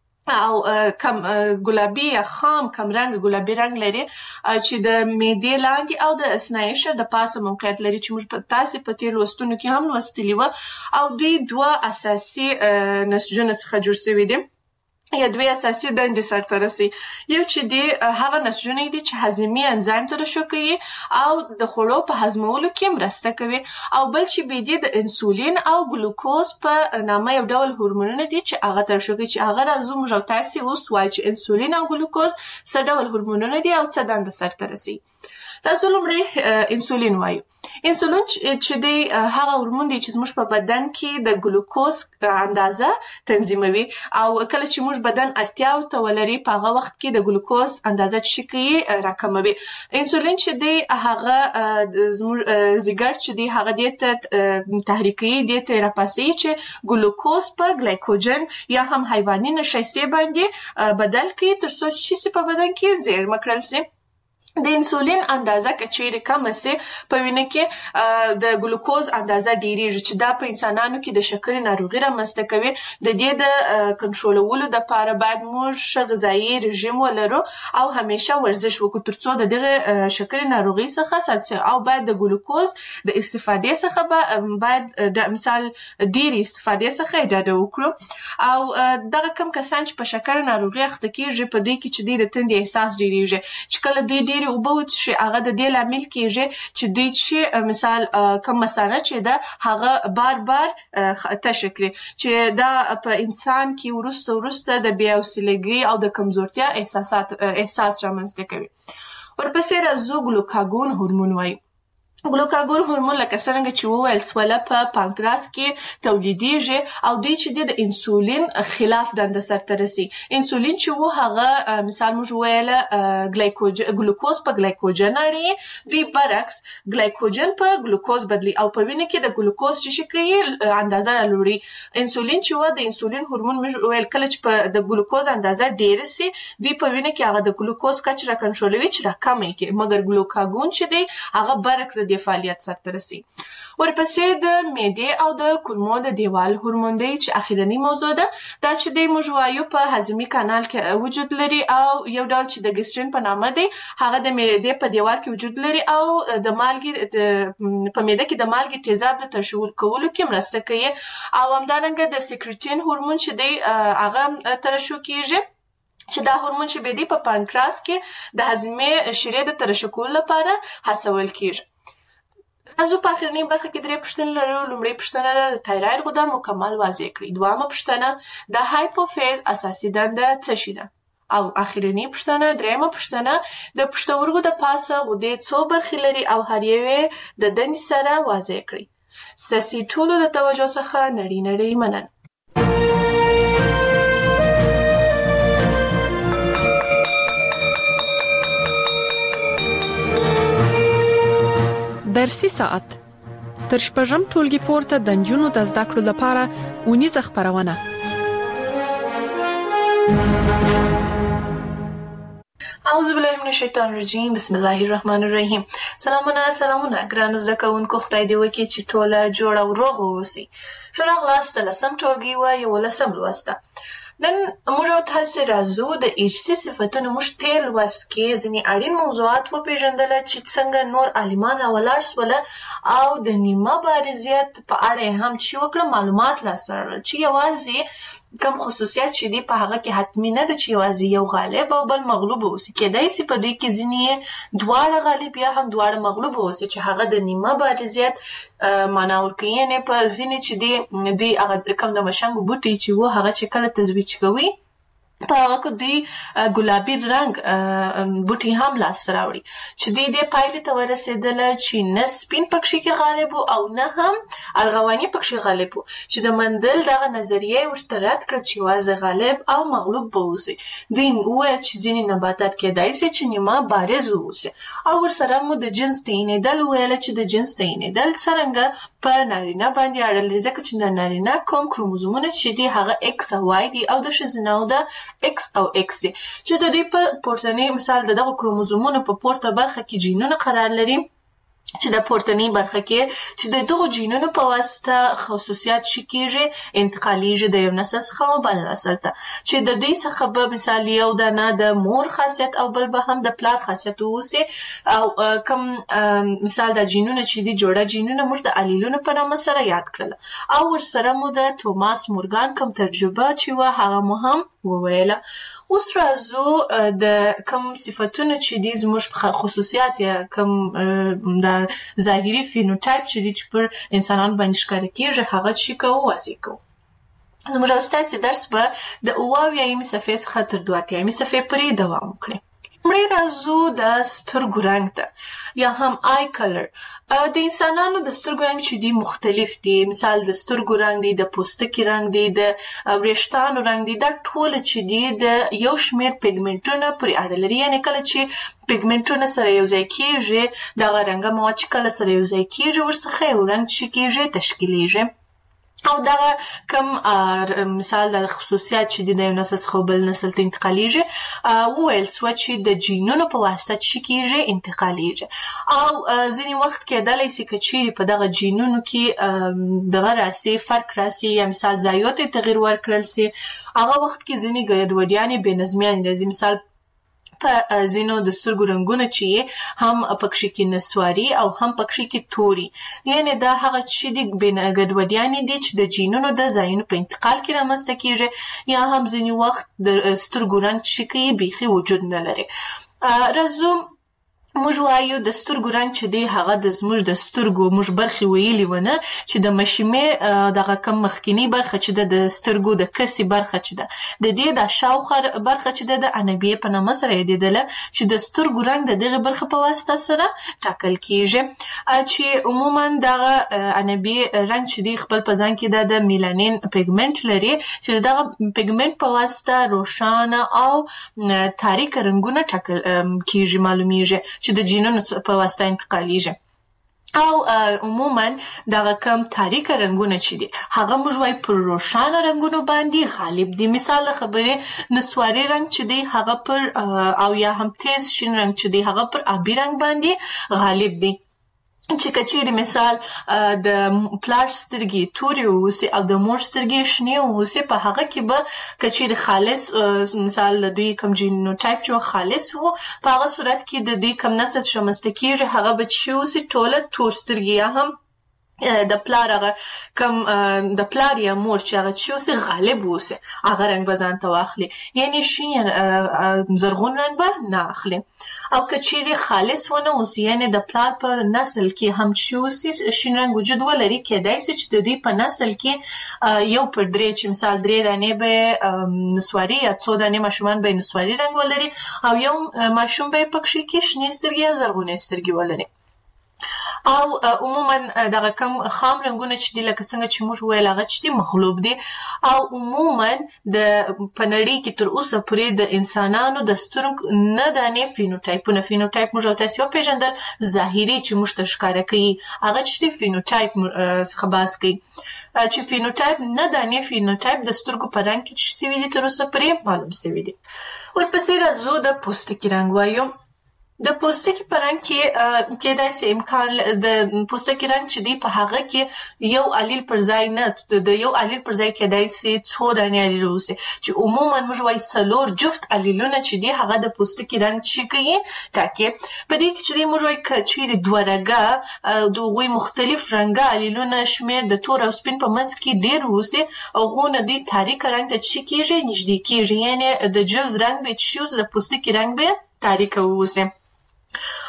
او کم ګلابي یا خام کم رنګ ګلابي رنګ لري چې د معدې لاندې او د اثنایي د پاسه موقعیت لري، چې موږ په تاسې په تیر لوستونو کې هم لوستلي وه. او دوی دوه اساسي نسجونه څخه جوړ شوي دي یا دوی اساسي دندې سرته رسي. یو چې دی هغه نسجونه دي چې هضمي انزایم ترشح کوي او د خوړو په هضمولو کې مرسته کوي، او بل چې به دی د انسولین او ګلوکوز په نامه یو ډول هورمونونه دي چې هغه ترشح کوي، چې هغه راځو موږ او تاسې اوس وایو چې انسولین او ګلوکوز څه ډول هورمونونه دي او څه دنده سرته رسي. راځو لومړی انسولین وایو. انسولین چې دی هغه هورمون دی چې زموږ په بدن کې د ګلوکوز اندازه تنظیموي، او کله چې موږ بدن اړتیاو ته ولري په هغه وخت کې د ګلوکوز اندازه چې کوي راکموي. انسولین چې دی هغه زموږ ځیګر چې دی هغه دې ته تحریکوي، دې ته راپاڅوي چې ګلوکوز په ګلایکوجن یا هم حیواني نشایستې باندې بدل کړي تر څو چې په بدن کې زېرمه کړل شي. د انسولین اندازه که چیرې کمه سي په وینه کې د ګلوکوز اندازه ډیریږي، چې دا په انسانانو کې د شکرې ناروغي رامنځته کوي. د دې د کنټرولولو دپاره باید موږ ښه غذایي رژیم ولرو او همیشه ورزش وکړو تر څو د دغه شکرې ناروغۍ څخه ساتل شي. او باید د ګلوکوز د استفادې څخه باید د مثال ډیرې استفادې څخه ډډه وکړو. او دغه کم کسان چې په شکرې ناروغي اخته کېږي په دوی کې چې دوی د تندې احساس ډیریږي، چې کله دوی ډېرې اوبه وڅښي هغه د دې لامل کېږي چې دوی چې مثال کم مثانه چې ده هغه بار بار تشه کړي، چې دا په انسان کې وروسته وروسته د بې حوصلګۍ او د کمزورتیا احساسات احساس رامنځته کوي. ورپسې راځو ګلوکاګون هورمون وایو. ګلوکاګون هورمون لکه څرنګه چې وویل سوله په پانکراس کې تولیدېږي او دوی چې دی د انسولین خلاف دنده سرته رسي. انسولین چې و هغه مثال موږ وویله ګلوکوز په ګلایکوجن اړوي، دوی برعکس ګلایکوجن په ګلوکوز بدلي او په وینه کې د ګلوکوز چې شي کوي اندازه رالوړي. انسولین چې و د انسولین هورمون موږ وویل کله چې په د ګلوکوز اندازه ډېره سي دوی په وینه کې هغه د ګلوکوز کچه راکنټرولوي چې راکمه یې کړي، مګر ګلوکاګون چې دی هغه برعکس د فعالیت سرته رسي. ورپسې د معدې او د کولمو د دیوال هورمون دی چې اخرنی موضوع ده. دا چې دی موږ وایو په هضمي کانال کې وجود لري او یو ډول چې د ګسترین په نامه دی هغه د معدې په دیوال کې وجود لري او د مالګې په معده کې د مالګې تیزاب د ترشح کولو کې مرسته کوي. او همدارنګه د سکریټین هورمون چې دی هغه ترشح کېږي، چې دا هورمون چې به دی په پانکراس کې د هضمي شیرې د ترشح کولو لپاره هڅول کېږي. راځو په اخرنۍ برخه کې درې پوښتنې لرو. لومړۍ پوښتنه ده د تایراید غده مکمل واضح کړئ. دویمه پوښتنه د هایپوفیز اساسي دنده څه شي ده؟ او اخرنۍ پوښتنه دریمه پوښتنه د پښتورګو د پاسه غدې څو برخې لري او هر یوې د دندې سره واضح کړئ. ستاسې ټولو د توجه څخه نړۍ نړۍ مننه. درسي ساعت تر شپږم ټولګي پورته د نجونو د زده کړو لپاره اونیزه خپرونه. اعوذ بالله من الشیطان الرجیم، بسم الله الرحمن الرحیم. سلامونه سلامونه ګرانو زده کوونکو، خدای دې وکړي چې ټوله جوړ او روغ واوسئ. ښه راغلاست د لسم ټولګي و یولسم لوست. نن موږ تاسې راځو د ارثي صفتونو موږ تېر لوست کې ځینې اړین موضوعات وپېژندله چې څنګه نور عالمان راولاړ سوله او د نیمه بارزیت په اړه یې هم چې وکړه معلومات لاسته راغلل، چې یوازې کم خصوصیات چې دي په هغه کې حتمي نه ده چې یوازې یو غالب او بل مغلوب اوسي. کېدای سي په دوی کې ځینې دواړه غالب یا هم دواړه مغلوب اوسي، چې هغه د نیمه بارزیت معنا ورکوي. یعنې په ځینې چې دي دوی هغه کم د مشنګو بوټي چې و هغه چې کله تزویج کوي په هغه کې دوی ګلابي رنګ بوټي هم لاسته راوړي چې دوی دې پایلې ته ورسېدله چې نه سپین پکښې کې غالب و او نه هم ارغواني پکښې غالب و چې د مندل دغه نظریه یې ورته رد کړه چې یوازې غالب او مغلوب به اوسي. دوی وویل چې ځینې نباتات کیدای سي چې نیمه بارز واوسي او ورسره مو د جنس تعینېدل وویله چې د جنس تعینېدل څرنګه په نارینه باندې اړه لري ځکه چې د نارینه کوم کروموزومونه چې دي هغه اکس او وای دي او د ښځینه‌و د اکس او اکس دي چې د دوی په پورتني مثال د دغه کروموزومونو په پورته برخه کې جینونه قرار لري چې د پورتني برخه کې چې د دغو جینونو په واسطه خصوصیات شي کېږي انتقالیږي د یو نسل څخه بل نسل ته چې د دوی څخه به مثال یو دانه د مور خاصیت او بل به هم د پلار خاصیت واوسي او کوم مثال د جینونو چې دي جوړه جینونه موږ د الیلونو په نامه سره یاد کړل او ورسره مو د توماس مورګان کوم تجربه چې وه هغه مو هم وویله. اوس راځو د کوم صفتونه چې دي زموږ خصوصیات یا کوم د ظاهري فینوټایپ چې دي چې پر انسانانو باندې ښکاره کېږي هغه چې کوو واضح کوو. زموږ او ستاسې درس به د اوه اویایمې صفحې څخه تر دوه اتیایمې صفحې پورې دوام وکړي. لومړی راځو د سترګو رنګ ته یا هم آی کلر. د انسانانو د سترګو رنګ چې دي مختلف دي، مثال د سترګو رنګ دی، د پوستکي رنګ دی، د وریښتانو رنګ دی، دا ټول چې دي د یو شمېر پیګمنټونه پورې اړه لري. یعنې کله چې پیګمنټونه سره یو ځای کېږي دغه رنګه مواد چې کله سره یو ځای کېږي ورڅخه یو رنګ چې کېږي تشکیلیږي او دغه کوم مثال د خصوصیات چې د یو نسل څخه بل نسل ته انتقالیږي وویل سوه چې د جینونو په واسطه چې کېږي انتقالیږي او ځینې وخت کېدلی سي که چیرې په دغه جینونو کې دغه راسي فرق راسي یا مثال ځایو ته تغییر ورکړل سي هغه وخت کې ځینې ګډوډیانې بې نظمیانې راځي. مثال په ځینو د سترګو رنګونه چې هم پکښې کې نسواري او هم پکښې کې توري، یعنې دا هغه چې د ګډوډیانې دي چې د جینونو د ځایونو په انتقال کې رامنځته کېږي یا هم ځینې وخت د سترګو رنګ چې کوي بیخي وجود نه لري. راځو موږ وایو د سترګو رنګ چې دی هغه د زموږ د سترګو موږ برخې ویلي ونه چې د مشیمې دغه کم مخکینی برخه چې ده د سترګو د کسي برخه چې ده د دې د شاوخوا برخه چې ده د انبیې په نامه سره یادېدله چې د سترګو رنګ د دغې برخې په واسطه سره ټاکل کېږي چې عموما دغه انبیې رنګ چې دی خپل په ځان کې ده د میلانین پیګمنټ لري چې دغه پیګمنټ په واسطه روښانه او تاریکه رنګونه ټاکل کېږي معلومیږي چې د جینونو په واسطه انتقالیږي او عموما دغه کم تاریکه رنګونه چې دي هغه موږ وایو پر روښانه رنګونو باندې غالب دي. مثال د خبرې نسواري رنګ چې دی هغه پر او یا هم تیز شین رنګ چې دی هغه پر آبي رنګ باندې غالب دي چې که چیرې مثال د پلار سترګې تورې واوسي او د مور سترګې شنې واوسي په هغه کې به که چیرې خالص مثال د دوی کوم جینوټایپ چې خالص و په هغه صورت کې د دوی کوم نسل چې رامنځته کېږي هغه به چې اوسي ټوله تور سترګې یا هم د پلار هغه کوم د پلار یا مور چې هغه چې اوسي غالب اوسي هغه رنګ به ځان ته واخلي، یعنې شین زرغون رنګ به نه اخلي. او که چیرې خالص ونه اوسي یعنې د پلار په نسل کې هم چې اوسي شین رنګ وجود ولري کېدای سي چې د دوی په نسل کې یو پر درې چې مثال درې دانې به نسواري یا څو دانې ماشومان به نسواري رنګ ولري او یو ماشوم به پکښې کې شنې سترګې یا زرغونې سترګې ولري. او عموما دغه کم خام رنګونه چې دي لکه څنګه چې موږ ویل هغه چې دي مغلوب دي او عموما د په نړۍ کې تر اوسه پورې د انسانانو د سترګو نه دانې فینوټایپونه فینوټایپ موږ او تاسې وپېژندل ظاهري چې موږ ته ښکاره کوي هغه چې دي فینوټایپ څخه بحث کوي چې فینوټایپ نه دانې فینوټایپ د سترګو په رنګ کې چې سوي دي تر اوسه پورې معلوم سوي دي. ورپسې راځو د پوستکي رنګ وایو. د پوستکي په رنګ کې کېدای سي امکان د پوستکي رنګ چې دی په هغه کې یو الیل پر ځای نه د یو الیل پر ځای کېدای سي څو دانې الیل واوسي چې عموما موږ وایو څلور جفت الیلونه چې دي هغه د پوستکي رنګ چې کوي ټاکي. په دې کې چې دی موږ وایو که چیرې دوه رګه د هغوی مختلف رنګه الیلونه شمېر د تور او سپین په منځ کې ډېر واوسي هغونه دوی تاریکه رنګ ته چې کېږي نږدې کېږي، یعنې د جلد رنګ به چې اوس د پوستکي رنګ به تاریکه واوسي.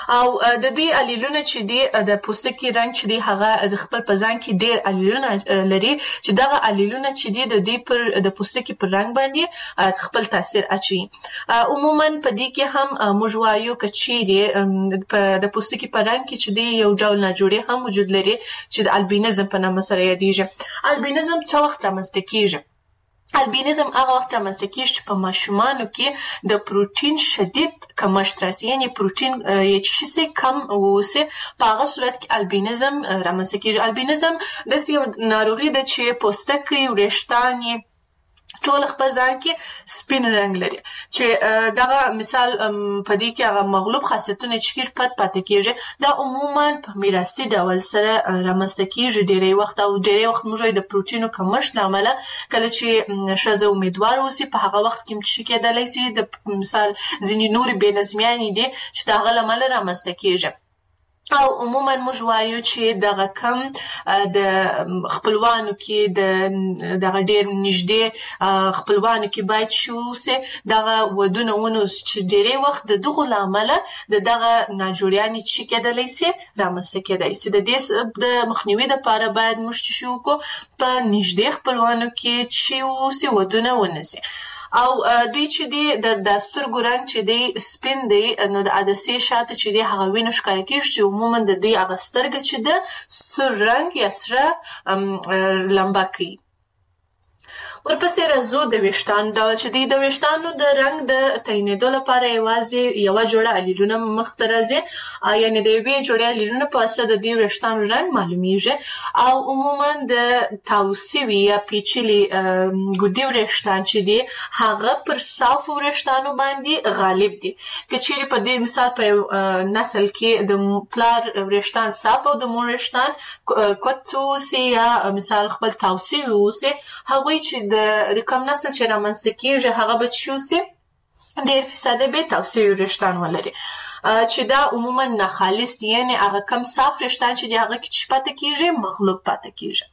او د دې الیلونه چې دی د پوستکي رنګ چې دی هغه د خپل په ځان کې ډېر الیلونه لري چې دغه الیلونه چې دی د دې پر د پوستکي پر رنګ باندې خپل تاثیر اچوي. عموما په دې کې هم موږ وایو که چیرې په د پوستکي په رنګ کې چې دی یو ډول ناجوړي هم وجود لري چې د البینزم په نامه سره یادیږي. البینزم څه وخت رامنځته کیږي؟ البینزم هغه وخت رامنځته کیږي چې په ماشومانو کې د پروتین شدید کمښت راسي، یعنی پروتین چې شي کم اوسي، په هغه صورت کې البینزم رامنځته کیږي. البینزم داسې یو ناروغي ده چې پوستکی، وریښتان ټول خپل ځان کې سپین رنګ لري، چې دغه مثال په دې کې هغه مغلوب خاصیتونه چې پټ پاتې کیږي دا عموما په میراثي ډول سره رامنځته کیږي ډېری وخت، او ډېری وخت موږ د پروتینو کمښت له امله کله چې ښځه امیدوار اوسي په هغه وخت کې چې کېدلی سي د مثال ځینې نورې بې نظمیانې دي چې د هغه له امله رامنځته کیږي. او عموما موږ وایو چې دغه کم د خپلوانو کې د دغه ډېر نږدې خپلوانو کې باید شي اوسي دغه ودونه ونوسي چې ډېری وخت د دغو له امله د دغه ناجوړیانې چې کېدلی سي رامنځته کېدی سي. د دې د مخنیوي دپاره باید موږ چې شي وکړو په نږدې خپلوانو کې چې اوسي ودونه ونسي. او دوی چې دی د سترګو رنګ چې دی سپین دی، نو د عدسې شاته چې دی هغه وینه ښکاره کېږي چې عموما د دوی هغه سترګه چې ده سور رنګ یا سره لمبه کوي. ورپسې راځو د ویښتانو ډول چې دی د ویښتانو د رنګ د تعینېدو لپاره یوازې یوه جوړه الیلونه مخته راځي، یعنې د یوې جوړې الیلونه په واسطه د دوی ویښتانو رنګ معلومیږي. او عموما د تاو سوي یا پیچلي ګودي وریښتان چې دي هغه پر صافو وریښتانو باندې غالب دي. که چیرې په دې مثال په یو نسل کې د پلار وریښتان صاف او د مور وریښتان کوت اوسي یا مثال خپل تاو سوي اوسي، هغوی چې د کوم نسل چې رامنځته کیږي هغه به چې اوسي ډېر فیصده به تاو سوي وریښتان ولري، چې دا عموما ناخالص دي، یعنې هغه کم صاف وریښتان چې دي هغه کې چې پاتې کیږي مغلوب پاتې کیږي.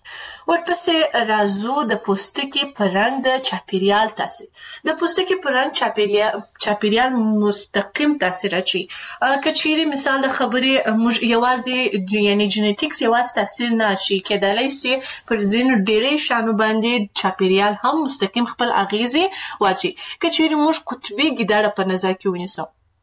ورپسې راځو د پوستکي په رنګ د چاپیریال تاثیر. د پوستکي په رنګ چاپیریال مستقیم تاثیر اچوي. که چیرې مثال د خبرې موږ یوازې یعنې جینیټیکس یوازې تاثیر نه اچوي، کېدلی سي پر ځینو ډېری شیانو باندې چاپیریال هم مستقیم خپل اغیزې واچوي. که چیرې موږ قطبي ګیدړه په نظر کې ونیسو،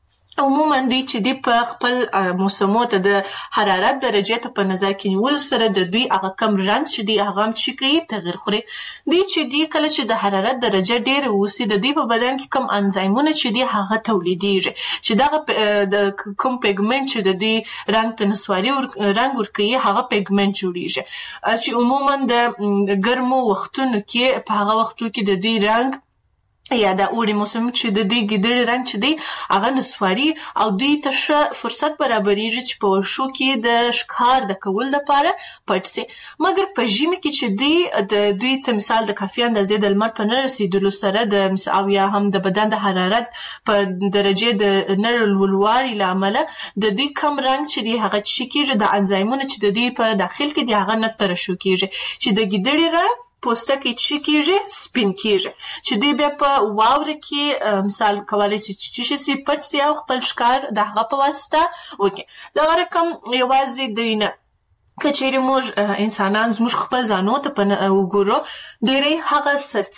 عموما دوی چې دی په خپل موسمو ته د حرارت درجې ته په نظر کې نیولو سره د دوی هغه کم رنګ چې دی هغه هم چې کوي تغیر خوري. دوی چې دی کله چې د حرارت درجه ډېره اوسي د دوی په بدن کې کم انزایمونه چې دی هغه تولیدیږي چې دغه د کوم پیګمنټ چې د دوی رنګ ته نسواري رنګ ورکوي هغه پیګمنټ جوړیږي، چې عموما د ګرمو وختونو کې په هغه وختو کې د دوی رنګ یا د اوړي موسم چې د دوی ګیدړې رنګ چې دی هغه نسواري او دوی ته ښه فرصت برابریږي چې په ورشو کې د ښکار د کولو لپاره پټ سي. مګر په ژمي کې چې دوی د دوی ته مثال د کافي اندازې د لمر په نه رسېدلو سره د او یا هم د بدن د حرارت په درجې د نه لوړوالي له امله د دوی کم رنګ چې دی هغه چې کېږي د انزایمونه چې د دوی په داخل کې دی هغه نه ترشح کېږي، چې د ګیدړې رنګ پوستکی چې کېږي سپین کېږي، چې دوی بیا په واوره کې مثال کولی سي چې څه سي پټ سي او خپل ښکار د هغه په واسطه وکړي. دغه رقم یوازې دوی نه، که چیرې موږ انسانان زموږ خپل ځانو ته په وګورو ډېری هغه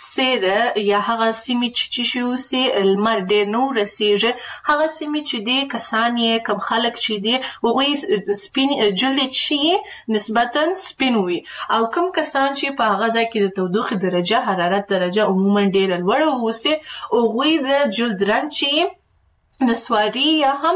سرسیره یا هغه سیمې چې چې شي اوسي لمر ډېر نه ورسېږي، هغه سیمې چې دی کسان یې کم خلک چې دی هغوی سپین جلد یې چې نسبتا سپین وي، او کم کسان چې په هغه ځای کې د تودوخې درجه حرارت درجه عموما ډېره لوړه اوسي هغوی د جلد رنګ چې نسواري یا هم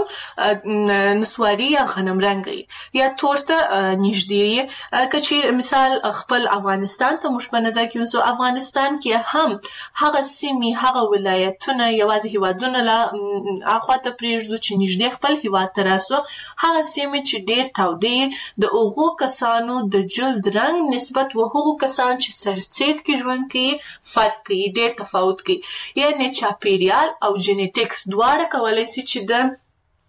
نسواري یا غنم رنګي یا تور ته نږدې وي. که چیرې مثال خپل افغانستان ته موږ په نظر کې ونیسو، افغانستان کې هم هغه سیمې هغه ولایتونه یوازې هیوادونه له اخوا ته پرېږدو چې نږدې خپل هیواد ته راسو، هغه سیمې چې ډېر تودې د هغو کسانو د جلد رنګ نسبت و هغو کسان چې سرسید کې ژوند کوي فرق کوي، ډېر تفاوت کوي. یعنې چاپیریال او جینیټیکس دواړه کولی سي چې د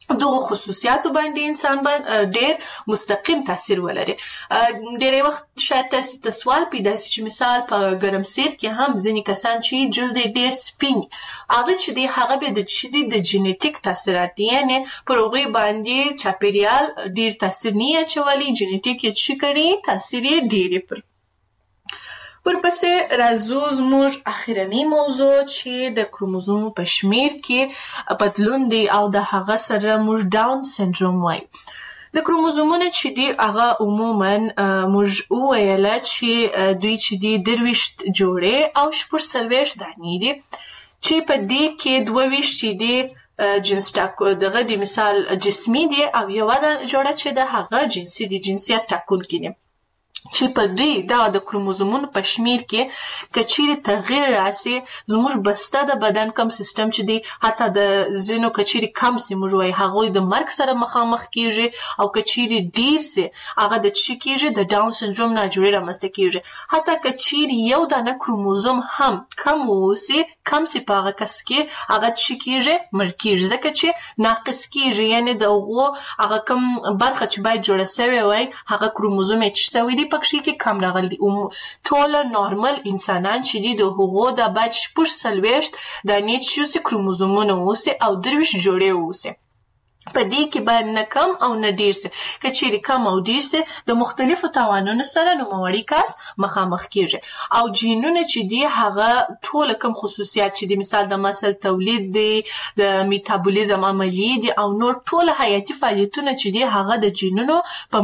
دغه خصوصیاتو باندې انسان باندې ډېر مستقیم تاثیر ولري. ډېری وخت شاید تاسو ته سوال پیدا شي چې مثال په ګرمسیر کې هم ځینې کسان چې جلد یې ډېر سپین هغه چې دی هغه به د چې دی د جینیټیک تاثیرات دي، یعنې پر هغوی باندې چاپېریال ډېر تاثیر نه اچولی، جینیټیک یې څه کړي تاثیر یې ډېر یې پر ورپسې راځو زموږ اخرنۍ موضوع چې د کروموزوم په شمیر کې بدلون دی او د هغه سره موږ ډاون سنډروم وایو. د کروموزومونه چې دي هغه عموما موږ وویله چې دوی چې دي درویشت جوړې او شپږ څلوېښت دانې دي چې په دې کې دوه ویشت چې دي جنس ټاکو دغه د مثال جسمي دي او یوه جوړه چې د هغه جنسي دي، جنسیت ټاکونکي دي چې په دوی دا د کروموزومونو په شمیر کې که چیرې تغییر راسي زموږ بسته د بدن کم سیستم چې دی حتی د ځینو که چیرې کم سي موږ وایي هغوی د مرګ سره مخامخ کیږي او که چیرې ډیر سي هغه د څه کیږي د ډاون سنډروم ناجوړي رامنځته کیږي. حتی که چیرې یو دانه کروموزوم هم کم واوسي کم سي په هغه کس کې هغه څه کیږي مړ کیږي ځکه چې ناقص کیږي، یعنې د هغو هغه کم برخه چې باید جوړه سوې وای هغه کروموزوم یې څه سوی دی پکښې کې کم راغلی دي. ټوله نارمل انسانان چې دي د هغو د باید شپږ څلوېښت دانې چې اوسي کروموزومونه واوسي او درویشت جوړې واوسي. په دې کې باید نه کم او نه ډیر سي. که چیرې کم او ډیر سي د مختلفو تاوانونو سره نوموړی کس مخامخ کیږي. او جینونه چې دي هغه ټوله کم خصوصیات چې دي مثال د مسل تولید دی، د میتابولیزم عملیې دي او نور ټوله حیاتي فعالیتونه چې دي هغه د جینونو په